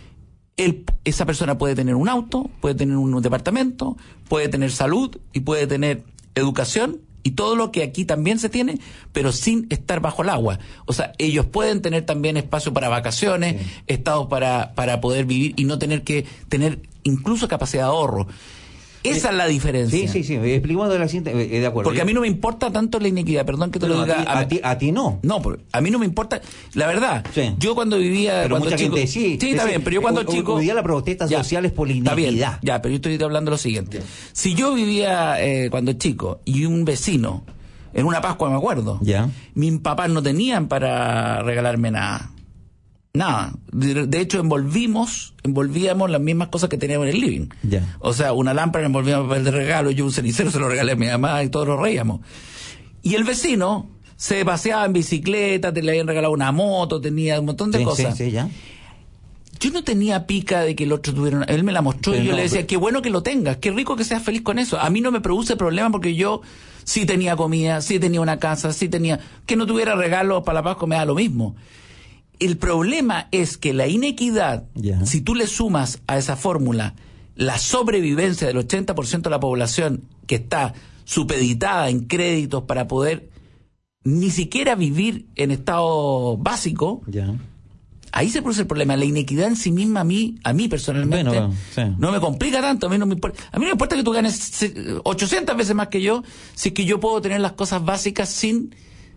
él, esa persona puede tener un auto, puede tener un departamento, puede tener salud y puede tener educación y todo lo que aquí también se tiene, pero sin estar bajo el agua. O sea, ellos pueden tener también espacio para vacaciones, sí. estados para, para poder vivir y no tener que tener incluso capacidad de ahorro. Esa es la diferencia. Sí, sí, sí. Explicamos de la siguiente. Eh, de acuerdo. Porque a mí no me importa tanto la inequidad, perdón que te pero lo diga. A ti, a, ti, a ti no. No, a mí no me importa. La verdad, sí. yo cuando vivía. Pero cuando mucha chico, gente sí. Sí, está bien, pero yo cuando hoy, chico. Hoy día la protesta ya, social es por la está inequidad. Bien, ya, pero yo estoy hablando de lo siguiente. Ya. Si yo vivía eh, cuando chico y un vecino, en una Pascua me acuerdo, ya. mis papás no tenían para regalarme nada. Nada. De, de hecho, envolvimos, envolvíamos las mismas cosas que teníamos en el living. Yeah. O sea, una lámpara envolvíamos papel de regalo, yo un cenicero se lo regalé a mi mamá y todos nos reíamos. Y el vecino se paseaba en bicicleta, te le habían regalado una moto, tenía un montón de sí, cosas. Sí, sí, ya. Yo no tenía pica de que el otro tuviera una... Él me la mostró pero y yo no, le decía, pero... qué bueno que lo tengas, qué rico que seas feliz con eso. A mí no me produce problema porque yo sí tenía comida, sí tenía una casa, sí tenía... Que no tuviera regalos para la Pascua me da lo mismo. El problema es que la inequidad, yeah. si tú le sumas a esa fórmula la sobrevivencia del ochenta por ciento de la población que está supeditada en créditos para poder ni siquiera vivir en estado básico, yeah. ahí se produce el problema. La inequidad en sí misma a mí, a mí personalmente, bueno, bueno, sí. no me complica tanto. A mí no me importa, a mí no me importa que tú ganes ochocientas veces más que yo, si es que yo puedo tener las cosas básicas sin...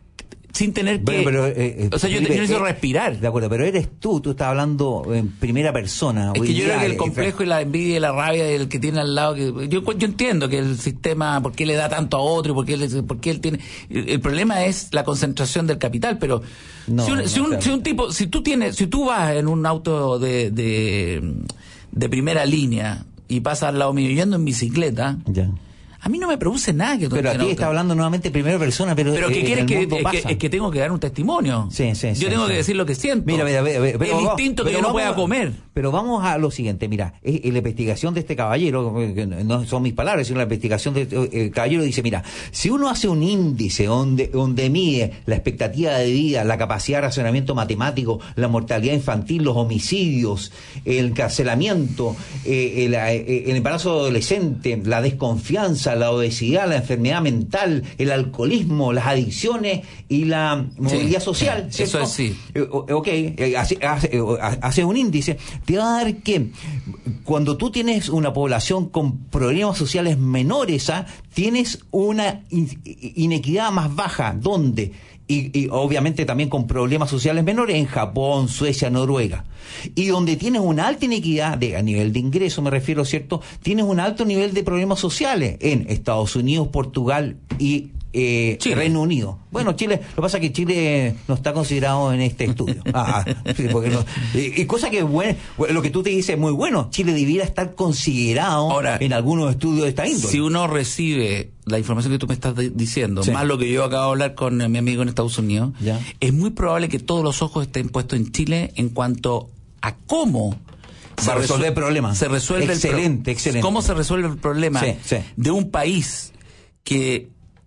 sin tener que... Bueno, pero, eh, o sea, yo, yo necesito eh, respirar. De acuerdo, pero eres tú, tú estás hablando en primera persona. Es que yo creo que el complejo y la envidia y la rabia del que tiene al lado... que Yo yo entiendo que el sistema, ¿por qué le da tanto a otro? ¿Por qué, él, por qué él tiene...? El, el problema es la concentración del capital, pero... No, si, un, no, si, un, claro. si un tipo... Si tú tienes si tú vas en un auto de, de, de primera línea y pasas al lado mío yendo en bicicleta... Ya. A mí no me produce nada que tú Pero a ti está hablando nuevamente en primera persona, pero Pero ¿qué eh, quieres que, que, que es que tengo que dar un testimonio? Sí, sí, Yo sí, tengo sí. que decir lo que siento. Mira, mira, mira, mira el instinto que yo no pueda comer. Pero vamos a lo siguiente, mira, es, es la investigación de este caballero, que no son mis palabras, sino la investigación de este eh, caballero dice, mira, si uno hace un índice donde donde mide la expectativa de vida, la capacidad de razonamiento matemático, la mortalidad infantil, los homicidios, el encarcelamiento, eh, el, eh, el embarazo adolescente, la desconfianza, la obesidad, la enfermedad mental, el alcoholismo, las adicciones y la movilidad sí, social. Sí, eso es sí. Eh, ok, eh, hace, hace, hace un índice, te va a dar que cuando tú tienes una población con problemas sociales menores, ¿ah? tienes una in, inequidad más baja. ¿Dónde? Y, y obviamente también con problemas sociales menores en Japón, Suecia, Noruega. Y donde tienes una alta inequidad de, a nivel de ingreso, me refiero, ¿cierto? Tienes un alto nivel de problemas sociales en Estados Unidos, Portugal y eh, Reino Unido. Bueno, Chile, lo que pasa es que Chile no está considerado en este estudio. Ah, sí, porque no, y, y cosa que bueno, lo que tú te dices es muy bueno. Chile debiera estar considerado Ahora, en algunos estudios de esta índole. Si uno recibe la información que tú me estás de- diciendo, sí. más lo que yo acabo de hablar con mi amigo en Estados Unidos, ya. es muy probable que todos los ojos estén puestos en Chile en cuanto a cómo se resuelve el problema. Se resuelve excelente, el pro- excelente. ¿Cómo se resuelve el problema sí, sí. de un país que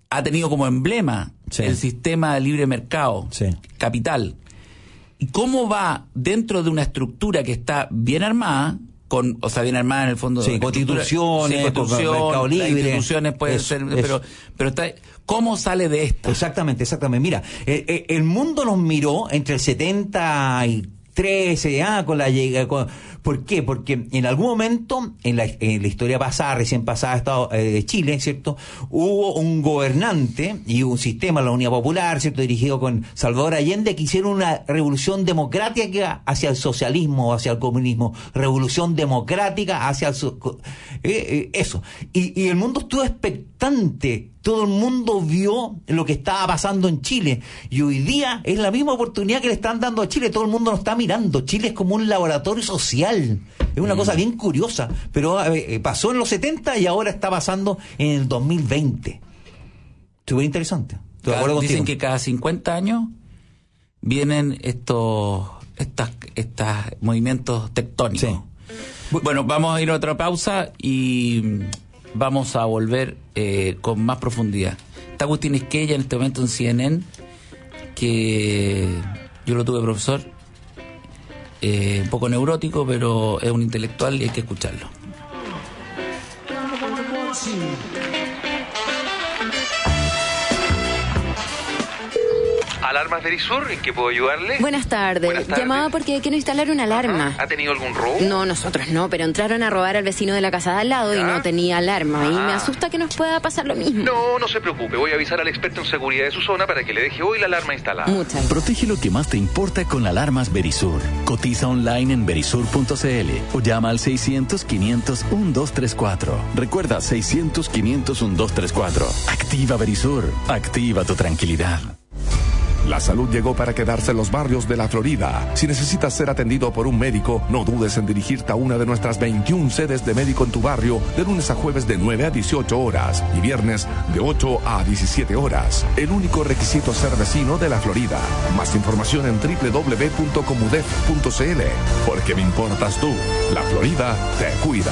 ha tenido como emblema Sí. el sistema de libre mercado, Sí. capital. ¿Y cómo va dentro de una estructura que está bien armada, con, o sea, bien armada en el fondo? Sí, de constituciones, sí, constitución, mercado las libre. instituciones pueden Eso, ser, eso. pero, pero está, ¿cómo sale de esta? Exactamente, exactamente. Mira, el, el- el mundo nos miró entre el setenta y tres, ah, con la llegada. Con, ¿por qué? Porque en algún momento, en la, en la historia pasada, recién pasada de Estado, eh, de Chile, ¿cierto? Hubo un gobernante y un sistema, la Unidad Popular, ¿cierto? Dirigido con Salvador Allende, que hicieron una revolución democrática hacia el socialismo, hacia el comunismo. Revolución democrática hacia el... so- eh, eh, eso. Y, y el mundo estuvo expectante. Todo el mundo vio lo que estaba pasando en Chile. Y hoy día es la misma oportunidad que le están dando a Chile. Todo el mundo nos está mirando. Chile es como un laboratorio social. Es una mm. cosa bien curiosa. Pero eh, pasó en los setenta y ahora está pasando en el dos mil veinte. Súper interesante. Estoy de acuerdo contigo. Dicen que cada cincuenta años vienen estos estas, estos movimientos tectónicos. Sí. Bueno, vamos a ir a otra pausa y vamos a volver eh, con más profundidad. Está Agustín Esquella en este momento en C N N, que yo lo tuve profesor, eh, un poco neurótico, pero es un intelectual y hay que escucharlo. ¿Alarmas Verisur? ¿En qué puedo ayudarle? Buenas tardes. Buenas tardes. Llamaba porque quiero instalar una alarma. ¿Ha tenido algún robo? No, nosotros no, pero entraron a robar al vecino de la casa de al lado ¿Ya? y no tenía alarma. Y Ah. me asusta que nos pueda pasar lo mismo. No, no se preocupe. Voy a avisar al experto en seguridad de su zona para que le deje hoy la alarma instalada. Muchas gracias. Protege lo que más te importa con alarmas Verisur. Cotiza online en verisur punto c l o llama al seiscientos, quinientos, doce treinta y cuatro. Recuerda, seiscientos, quinientos, doce treinta y cuatro. Activa Verisur. Activa tu tranquilidad. La salud llegó para quedarse en los barrios de la Florida. Si necesitas ser atendido por un médico, no dudes en dirigirte a una de nuestras veintiuna sedes de médico en tu barrio, de lunes a jueves de nueve a dieciocho horas y viernes de ocho a diecisiete horas. El único requisito es ser vecino de la Florida. Más información en doble u doble u doble u punto comudef punto c l. Porque me importas tú. La Florida te cuida.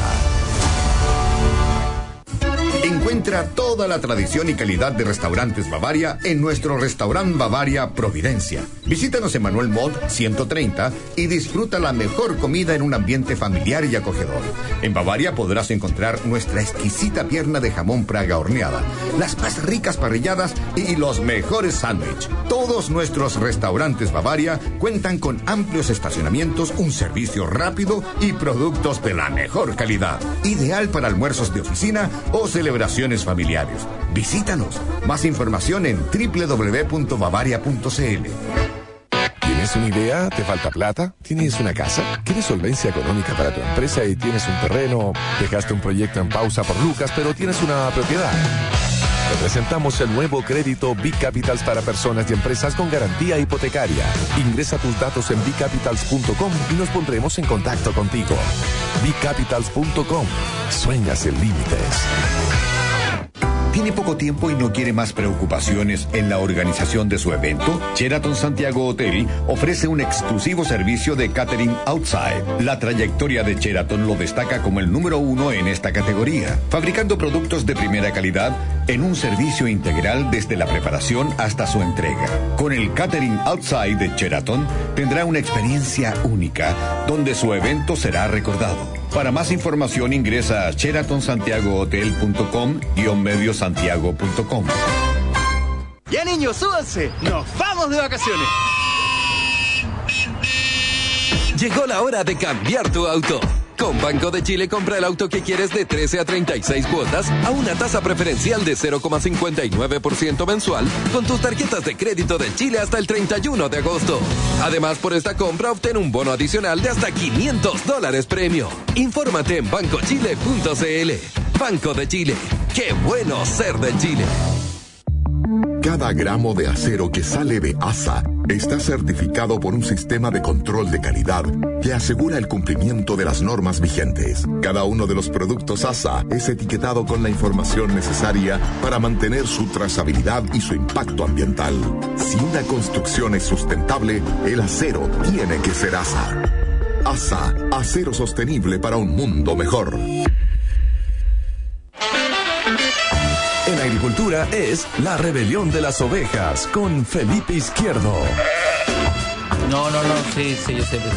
Encuentra toda la tradición y calidad de Restaurantes Bavaria en nuestro restaurante Bavaria Providencia. Visítanos en Manuel Mod ciento treinta y disfruta la mejor comida en un ambiente familiar y acogedor. En Bavaria podrás encontrar nuestra exquisita pierna de jamón Praga horneada, las más ricas parrilladas y los mejores sándwiches. Todos nuestros restaurantes Bavaria cuentan con amplios estacionamientos, un servicio rápido y productos de la mejor calidad. Ideal para almuerzos de oficina o celebraciones familiares. Visítanos. Más información en doble u doble u doble u punto bavaria punto c l. ¿Tienes una idea? ¿Te falta plata? ¿Tienes una casa? ¿Quieres solvencia económica para tu empresa y tienes un terreno? ¿Dejaste un proyecto en pausa por Lucas, pero tienes una propiedad? Te presentamos el nuevo crédito Big Capitals para personas y empresas con garantía hipotecaria. Ingresa tus datos en big capitals punto com y nos pondremos en contacto contigo. big capitals punto com. Sueñas sin límites. ¿Tiene poco tiempo y no quiere más preocupaciones en la organización de su evento? Sheraton Santiago Hotel ofrece un exclusivo servicio de catering outside. La trayectoria de Sheraton lo destaca como el número uno en esta categoría, fabricando productos de primera calidad en un servicio integral desde la preparación hasta su entrega. Con el catering outside de Sheraton tendrá una experiencia única, donde su evento será recordado. Para más información ingresa a sheraton santiago hotel punto com guión medio santiago punto com. Ya niños, súbanse, nos vamos de vacaciones. Llegó la hora de cambiar tu auto. Con Banco de Chile compra el auto que quieres de trece a treinta y seis cuotas a una tasa preferencial de cero coma cincuenta y nueve por ciento mensual con tus tarjetas de crédito de Chile hasta el treinta y uno de agosto. Además, por esta compra obtén un bono adicional de hasta quinientos dólares premio. Infórmate en banco chile punto c l. Banco de Chile. ¡Qué bueno ser de Chile! Cada gramo de acero que sale de ASA está certificado por un sistema de control de calidad que asegura el cumplimiento de las normas vigentes. Cada uno de los productos ASA es etiquetado con la información necesaria para mantener su trazabilidad y su impacto ambiental. Si una construcción es sustentable, el acero tiene que ser ASA. ASA, acero sostenible para un mundo mejor. En agricultura es La Rebelión de las Ovejas con Felipe Izquierdo. No, no, no, sí, sí, yo sé.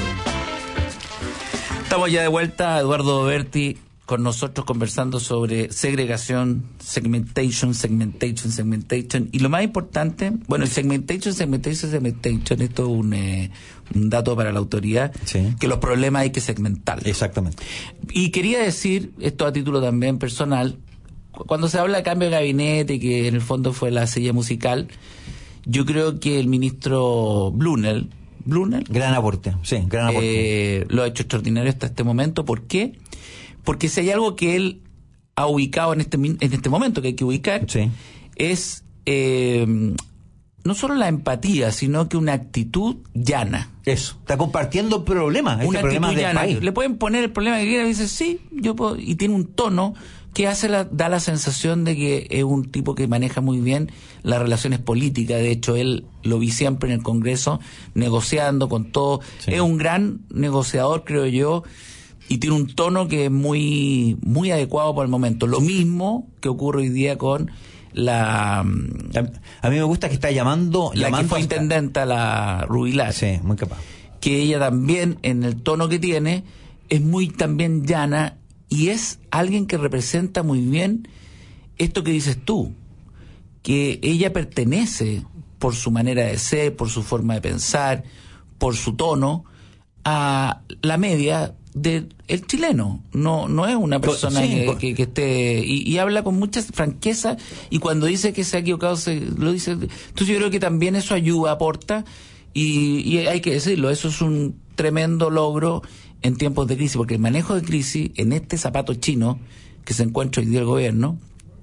Estamos ya de vuelta, Eduardo Berti con nosotros conversando sobre segregación, segmentation, segmentation, segmentation. Y lo más importante, bueno, el segmentation, segmentation, segmentation, esto es un, eh, un dato para la autoridad, sí, que los problemas hay que segmentarlos. Exactamente. Y quería decir, esto a título también personal, cuando se habla de cambio de gabinete, que en el fondo fue la silla musical, yo creo que el ministro Brunel, Brunel gran aporte, sí, gran aporte. Eh, lo ha hecho extraordinario hasta este momento. ¿Por qué? Porque si hay algo que él ha ubicado en este en este momento que hay que ubicar, sí, es eh, no solo la empatía, sino que una actitud llana. Eso, está compartiendo problemas, una este actitud problema del llana. país. Le pueden poner el problema que quiera y dice, sí, yo puedo, y tiene un tono que hace la, da la sensación de que es un tipo que maneja muy bien las relaciones políticas. De hecho, él lo vi siempre en el Congreso negociando con todo. Sí. Es un gran negociador, creo yo, y tiene un tono que es muy muy adecuado para el momento. Lo mismo que ocurre hoy día con la... A mí me gusta que está llamando... La llamando que fue hasta... intendenta, la Rubilar. Sí, muy capaz. Que ella también, en el tono que tiene, es muy también llana y es alguien que representa muy bien esto que dices tú, que ella pertenece por su manera de ser, por su forma de pensar, por su tono, a la media del el chileno. No no es una persona sí, que, que, que esté y, y habla con mucha franqueza, y cuando dice que se ha equivocado se lo dice. Entonces yo creo que también eso ayuda, aporta, y, y hay que decirlo, eso es un tremendo logro en tiempos de crisis, porque el manejo de crisis en este zapato chino que se encuentra hoy día el gobierno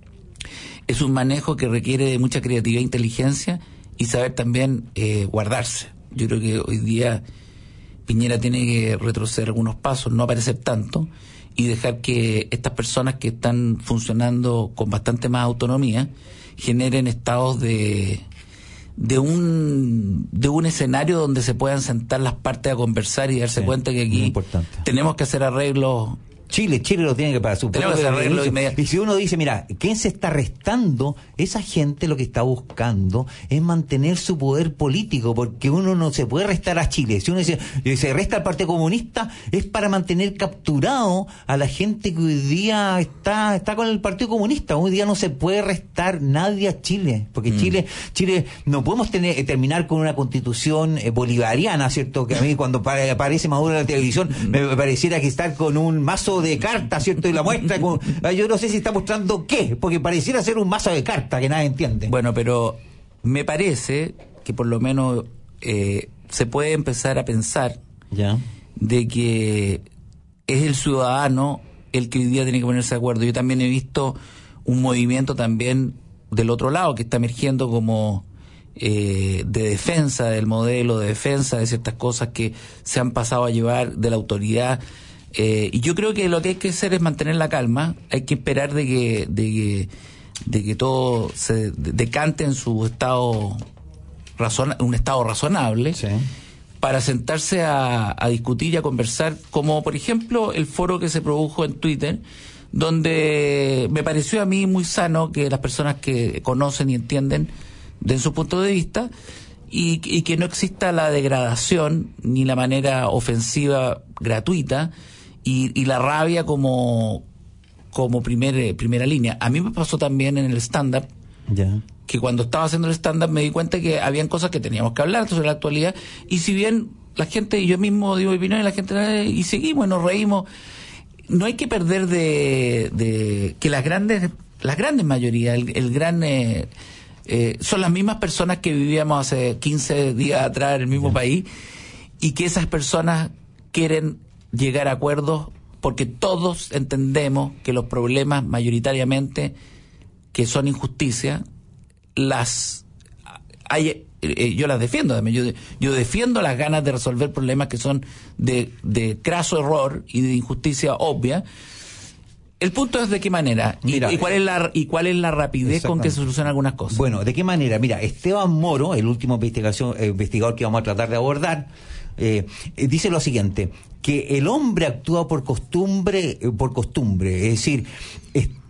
es un manejo que requiere de mucha creatividad e inteligencia y saber también eh, guardarse. Yo creo que hoy día Piñera tiene que retroceder algunos pasos, no aparecer tanto, y dejar que estas personas que están funcionando con bastante más autonomía generen estados de de un de un escenario donde se puedan sentar las partes a conversar y darse sí, cuenta que aquí tenemos que hacer arreglos. Chile, Chile lo tiene que para su Tenemos que arreglo y si uno dice, mira, ¿quién se está restando? Esa gente lo que está buscando es mantener su poder político, porque uno no se puede restar a Chile. Si uno dice, se resta al Partido Comunista, es para mantener capturado a la gente que hoy día está está con el Partido Comunista. Hoy día no se puede restar nadie a Chile, porque mm. Chile Chile no podemos tener terminar con una constitución eh, bolivariana, ¿cierto? Que a mí cuando para, aparece Maduro en la televisión mm. me pareciera que estar con un mazo de cartas, ¿cierto? Y la muestra con, yo no sé si está mostrando qué, porque pareciera ser un mazo de cartas que nadie entiende. Bueno, pero me parece que por lo menos eh, se puede empezar a pensar ya de que es el ciudadano el que hoy día tiene que ponerse de acuerdo. Yo también he visto un movimiento también del otro lado que está emergiendo como eh, de defensa del modelo, de defensa de ciertas cosas que se han pasado a llevar de la autoridad. Eh, y yo creo que lo que hay que hacer es mantener la calma, hay que esperar de que de que, de que todo se decante en su estado razona, un estado razonable, sí, para sentarse a, a discutir y a conversar, como por ejemplo el foro que se produjo en Twitter, donde me pareció a mí muy sano que las personas que conocen y entienden den su punto de vista, y, y que no exista la degradación ni la manera ofensiva gratuita y, y la rabia como como primer, primera línea. A mí me pasó también en el stand-up, yeah, que cuando estaba haciendo el stand-up me di cuenta que habían cosas que teníamos que hablar sobre la actualidad, y si bien la gente, y yo mismo digo opinión, y la gente, y seguimos y nos reímos, no hay que perder de, de que las grandes las grandes mayorías, el, el gran... Eh, eh, son las mismas personas que vivíamos hace quince días atrás en el mismo yeah. país, y que esas personas quieren llegar a acuerdos porque todos entendemos que los problemas mayoritariamente que son injusticia las hay, eh, yo las defiendo también, yo, yo defiendo las ganas de resolver problemas que son de, de craso error y de injusticia obvia. El punto es de qué manera y, Mira, y cuál es la y cuál es la rapidez con que se solucionan algunas cosas. Bueno, de qué manera. Mira, Esteban Moro, el último investigación eh, investigador que vamos a tratar de abordar, eh, eh, dice lo siguiente: que el hombre actúa por costumbre, eh, por costumbre, es decir, es,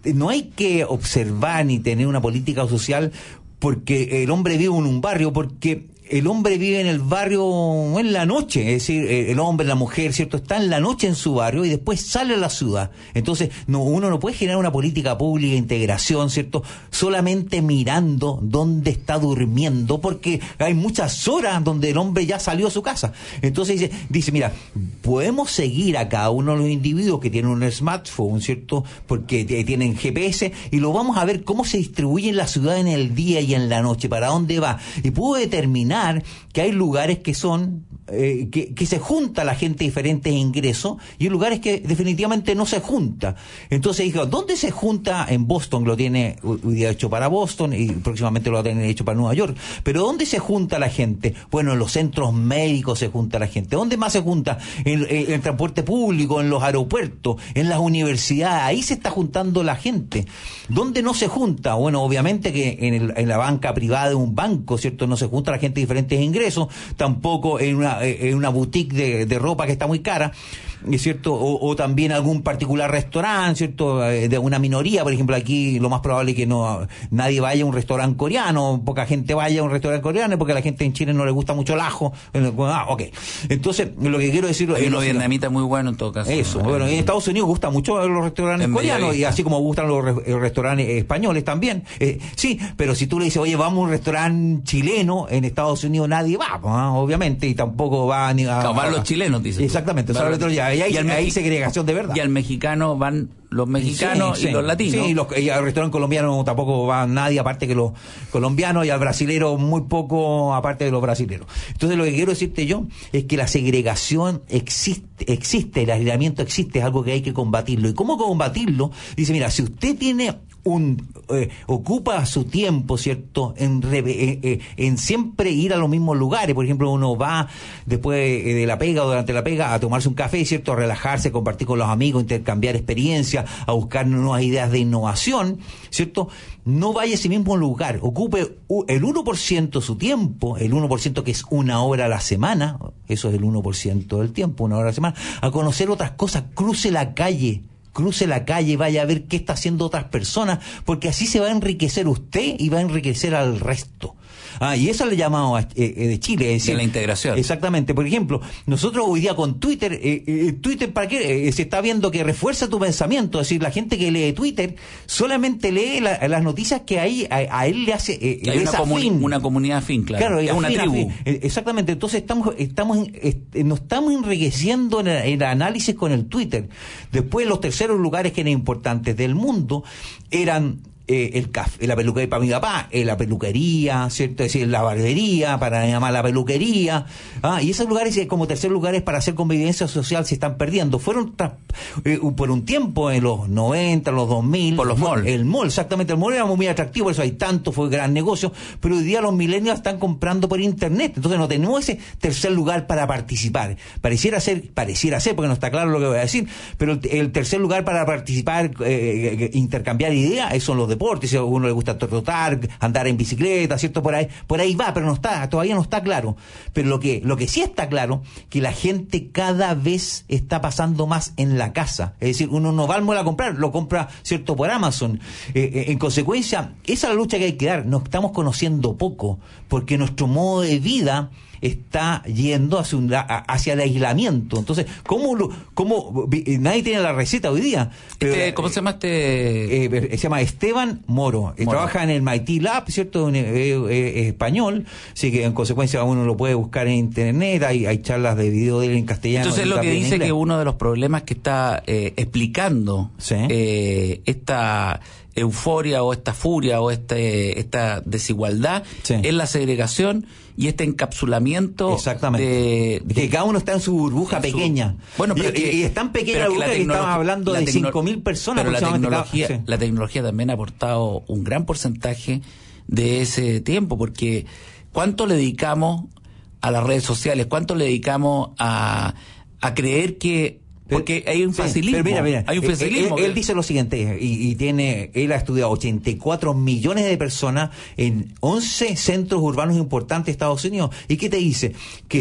no hay que observar ni tener una política social porque el hombre vive en un barrio, porque el hombre vive en el barrio en la noche, es decir, el hombre, la mujer, ¿cierto? Está en la noche en su barrio y después sale a la ciudad. Entonces, no, uno no puede generar una política pública de integración, ¿cierto? Solamente mirando dónde está durmiendo, porque hay muchas horas donde el hombre ya salió a su casa. Entonces dice, dice, mira, podemos seguir a cada uno de los individuos que tienen un smartphone, ¿cierto? Porque t- tienen G P S y lo vamos a ver cómo se distribuye en la ciudad en el día y en la noche, para dónde va. Y puedo determinar que hay lugares que son eh, que, que se junta la gente de diferentes ingresos y hay lugares que definitivamente no se junta. Entonces dije, ¿dónde se junta? En Boston lo tiene hoy día hecho para Boston y próximamente lo va a tener hecho para Nueva York. Pero ¿dónde se junta la gente? Bueno, en los centros médicos se junta la gente. ¿Dónde más se junta? En, en, en el transporte público, en los aeropuertos, en las universidades. Ahí se está juntando la gente. ¿Dónde no se junta? Bueno, obviamente que en, el, en la banca privada de un banco, ¿cierto? No se junta la gente de diferentes ingresos, tampoco en una, en una boutique de, de ropa que está muy cara, ¿es cierto? O, o también algún particular restaurante, ¿cierto? De una minoría, por ejemplo, aquí lo más probable es que no nadie vaya a un restaurante coreano, poca gente vaya a un restaurante coreano porque a la gente en Chile no le gusta mucho el ajo. Ah, ok. Entonces, lo que quiero decir... Hay uno vietnamita muy bueno en todo caso. Eso, bueno, en Estados Unidos gusta mucho los restaurantes coreanos y así como gustan los re- restaurantes españoles también. Eh, sí, pero si tú le dices, oye, vamos a un restaurante chileno, en Estados Unidos nadie va, ¿no? Obviamente, y tampoco va ni a... Van los chilenos, dice. Exactamente, solamente ya. Y hay, y hay Mexi- segregación de verdad. Y al mexicano van los mexicanos sí, y sí, los latinos. Sí, y, los, y al restaurante colombiano tampoco va nadie aparte que los colombianos, y al brasilero muy poco aparte de los brasileros. Entonces lo que quiero decirte yo es que la segregación existe, existe, el aislamiento existe, es algo que hay que combatirlo. ¿Y cómo combatirlo? Dice, mira, si usted tiene un eh, ocupa su tiempo, ¿cierto?, en, re, eh, eh, en siempre ir a los mismos lugares. Por ejemplo, uno va después de, de la pega o durante la pega a tomarse un café, ¿cierto?, a relajarse, compartir con los amigos, intercambiar experiencias, a buscar nuevas ideas de innovación, ¿cierto? No vaya a ese mismo lugar, ocupe el uno por ciento de su tiempo, el uno por ciento que es una hora a la semana, eso es el uno por ciento del tiempo, una hora a la semana, a conocer otras cosas, cruce la calle, cruce la calle, vaya a ver qué está haciendo otras personas, porque así se va a enriquecer usted y va a enriquecer al resto. Ah, y eso le llamamos eh, de Chile. Es decir, de la integración. Exactamente. Por ejemplo, nosotros hoy día con Twitter, eh, eh, Twitter, ¿para qué? Eh, se está viendo que refuerza tu pensamiento. Es decir, la gente que lee Twitter solamente lee la, las noticias que ahí a, a él le hace. Eh, Hay una, comun- afín. una comunidad afín, claro. Claro, es afín, una tribu. Afín. Eh, exactamente. Entonces estamos, estamos, eh, nos estamos enriqueciendo en el, en el análisis con el Twitter. Después, los terceros lugares que eran importantes del mundo eran Eh, el café, la peluquería para mi papá, eh, la peluquería, ¿cierto? Es decir, la barbería, para mi mamá la peluquería, ah, y esos lugares eh, como tercer lugares para hacer convivencia social se están perdiendo. Fueron tras, eh, por un tiempo en los noventa, los dos mil, por los malls. El mall, exactamente, el mall era muy atractivo, por eso hay tanto, fue gran negocio, pero hoy día los millennials están comprando por internet, entonces no tenemos ese tercer lugar para participar. Pareciera ser, pareciera ser, porque no está claro lo que voy a decir, pero el, el tercer lugar para participar, eh, intercambiar ideas, esos son los deportes, si a uno le gusta trotar, andar en bicicleta, ¿cierto? Por ahí, por ahí va, pero no está, todavía no está claro. Pero lo que, lo que sí está claro, que la gente cada vez está pasando más en la casa. Es decir, uno no va al mall a comprar, lo compra, ¿cierto?, por Amazon. Eh, eh, en consecuencia, esa es la lucha que hay que dar. Nos estamos conociendo poco, porque nuestro modo de vida está yendo hacia, un, hacia el aislamiento. Entonces, ¿cómo, lo, cómo nadie tiene la receta hoy día? Pero, este, ¿Cómo se llama este? Eh, se llama Esteban Moro. Moro. Trabaja en el M I T Lab, ¿cierto? Es eh, eh, español, así que en consecuencia uno lo puede buscar en internet, hay, hay charlas de video de él en castellano. Entonces lo que dice que uno de los problemas que está eh, explicando ¿sí? eh, esta euforia o esta furia o este esta desigualdad sí. es la segregación y este encapsulamiento. Exactamente. De, de que cada uno está en su burbuja en pequeña. Su, bueno, pero y, que, y es tan pequeña la burbuja que, que estamos hablando de cinco mil personas. Pero la tecnología, cada, sí. la tecnología también ha aportado un gran porcentaje de ese tiempo, porque ¿cuánto le dedicamos a las redes sociales? ¿Cuánto le dedicamos a, a creer que porque hay un facilismo, sí, pero mira, mira, hay un facilismo. Él, él, él dice lo siguiente, y, y tiene, él ha estudiado ochenta y cuatro millones de personas en once centros urbanos importantes de Estados Unidos. ¿Y qué te dice? Que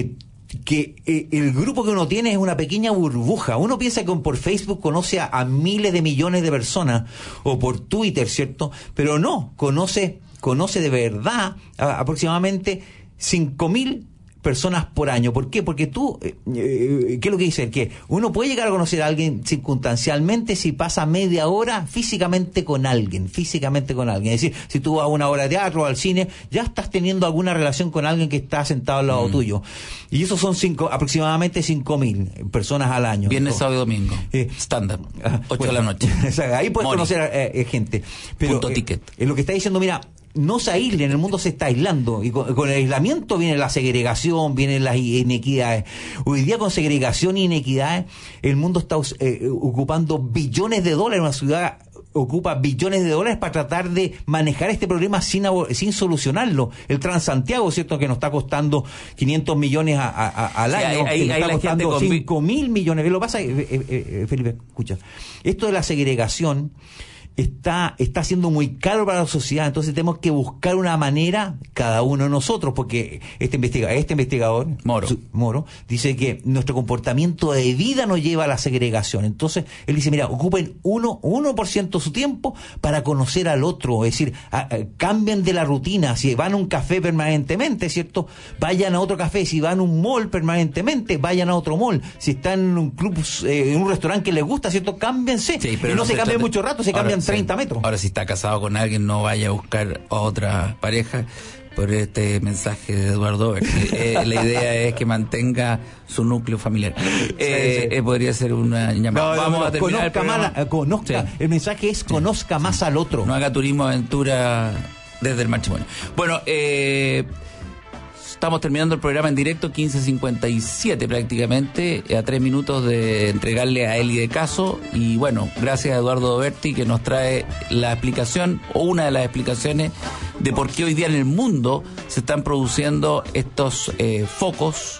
que eh, el grupo que uno tiene es una pequeña burbuja. Uno piensa que por Facebook conoce a, a miles de millones de personas, o por Twitter, ¿cierto? Pero no, conoce, conoce de verdad a, aproximadamente cinco mil personas por año. ¿Por qué? Porque tú, eh, eh, ¿qué es lo que dice? Que uno puede llegar a conocer a alguien circunstancialmente si pasa media hora físicamente con alguien, físicamente con alguien. Es decir, si tú vas a una obra de teatro o al cine, ya estás teniendo alguna relación con alguien que está sentado al lado mm. tuyo. Y esos son cinco, aproximadamente cinco mil personas al año. Viernes, sábado y domingo. Eh, Stand-up. ocho bueno, de la noche. O sea, ahí puedes Mori. conocer a eh, gente. Pero, Punto eh, ticket. Eh, lo que está diciendo, mira, no se aíslen, el mundo se está aislando, y con, con el aislamiento viene la segregación, vienen las inequidades. Hoy día, con segregación e inequidades, el mundo está eh, ocupando billones de dólares, una ciudad ocupa billones de dólares para tratar de manejar este problema sin, sin solucionarlo. El Transantiago, ¿cierto?, que nos está costando quinientos millones a, a, al sí, año, ahí, que nos ahí está costando cinco mil millones. Lo que pasa, eh, eh, eh, Felipe, escucha, esto de la segregación está está siendo muy caro para la sociedad. Entonces tenemos que buscar una manera, cada uno de nosotros, porque este investigador, este investigador Moro. Su, Moro dice que nuestro comportamiento de vida nos lleva a la segregación. Entonces él dice, mira, ocupen uno, uno por ciento de su tiempo para conocer al otro, es decir, a, a, cambien de la rutina. Si van a un café permanentemente, ¿cierto?, vayan a otro café. Si van a un mall permanentemente, vayan a otro mall. Si están en un club, eh, en un restaurante que les gusta, ¿cierto?, cámbiense. Sí, pero y no, no se cambien trate... mucho rato, se Ahora, cambian sí. treinta metros. Ahora, si está casado con alguien, no vaya a buscar a otra pareja por este mensaje de Eduardo Berti. eh, la idea es que mantenga su núcleo familiar. Eh, sí, sí. Eh, podría ser una llamada. No, Vamos no, a terminar conozca, el, más, conozca. Sí. El mensaje es conozca sí. más al otro. No haga turismo aventura desde el matrimonio. Bueno, eh... estamos terminando el programa en directo, quince cincuenta y siete prácticamente, a tres minutos de entregarle a Eli de Caso. Y bueno, gracias a Eduardo Berti, que nos trae la explicación, o una de las explicaciones, de por qué hoy día en el mundo se están produciendo estos eh, focos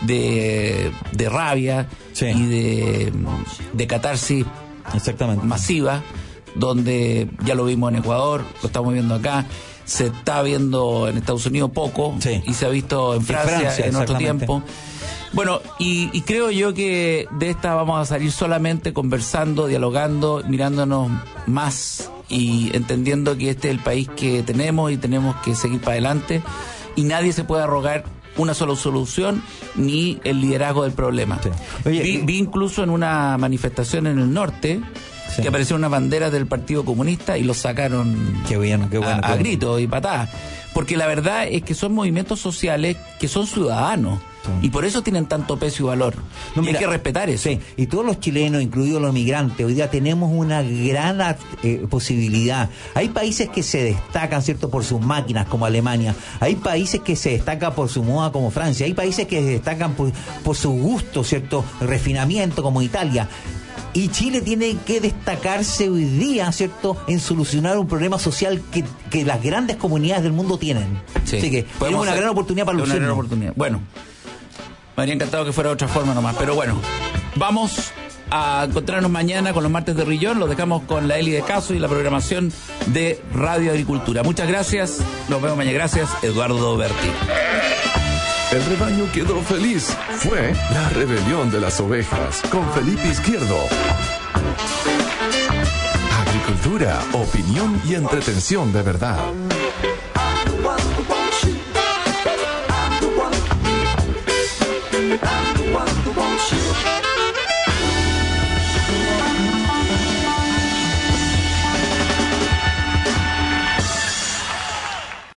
de, de rabia sí. y de, de catarsis Exactamente. masiva, donde ya lo vimos en Ecuador, lo estamos viendo acá. Se está viendo en Estados Unidos poco sí. y se ha visto en Francia, en, Francia, en otro tiempo. Bueno, y, y creo yo que de esta vamos a salir solamente conversando, dialogando, mirándonos más y entendiendo que este es el país que tenemos y tenemos que seguir para adelante, y nadie se puede arrogar una sola solución ni el liderazgo del problema. Sí. Oye, vi, vi incluso en una manifestación en el norte sí. que aparecieron unas banderas del Partido Comunista y los sacaron qué bueno, qué bueno, a, qué a bueno. gritos y patadas. Porque la verdad es que son movimientos sociales que son ciudadanos. Sí. Y por eso tienen tanto peso y valor. No, y mira, hay que respetar eso. Sí, y todos los chilenos, incluidos los migrantes, hoy día tenemos una gran eh, posibilidad. Hay países que se destacan, ¿cierto?, por sus máquinas, como Alemania. Hay países que se destacan por su moda, como Francia. Hay países que se destacan por, por su gusto, ¿cierto?, refinamiento, como Italia. Y Chile tiene que destacarse hoy día, ¿cierto?, en solucionar un problema social que, que las grandes comunidades del mundo tienen. Sí. Así que tenemos una gran oportunidad para lucirnos. Una gran oportunidad. Bueno, me habría encantado que fuera de otra forma nomás, pero bueno, vamos a encontrarnos mañana con los martes de Rillón. Los dejamos con la Eli de Caso y la programación de Radio Agricultura. Muchas gracias, nos vemos mañana. Gracias, Eduardo Berti. El rebaño quedó feliz. Fue la rebelión de las ovejas con Felipe Izquierdo. Agricultura, opinión y entretención de verdad. I'm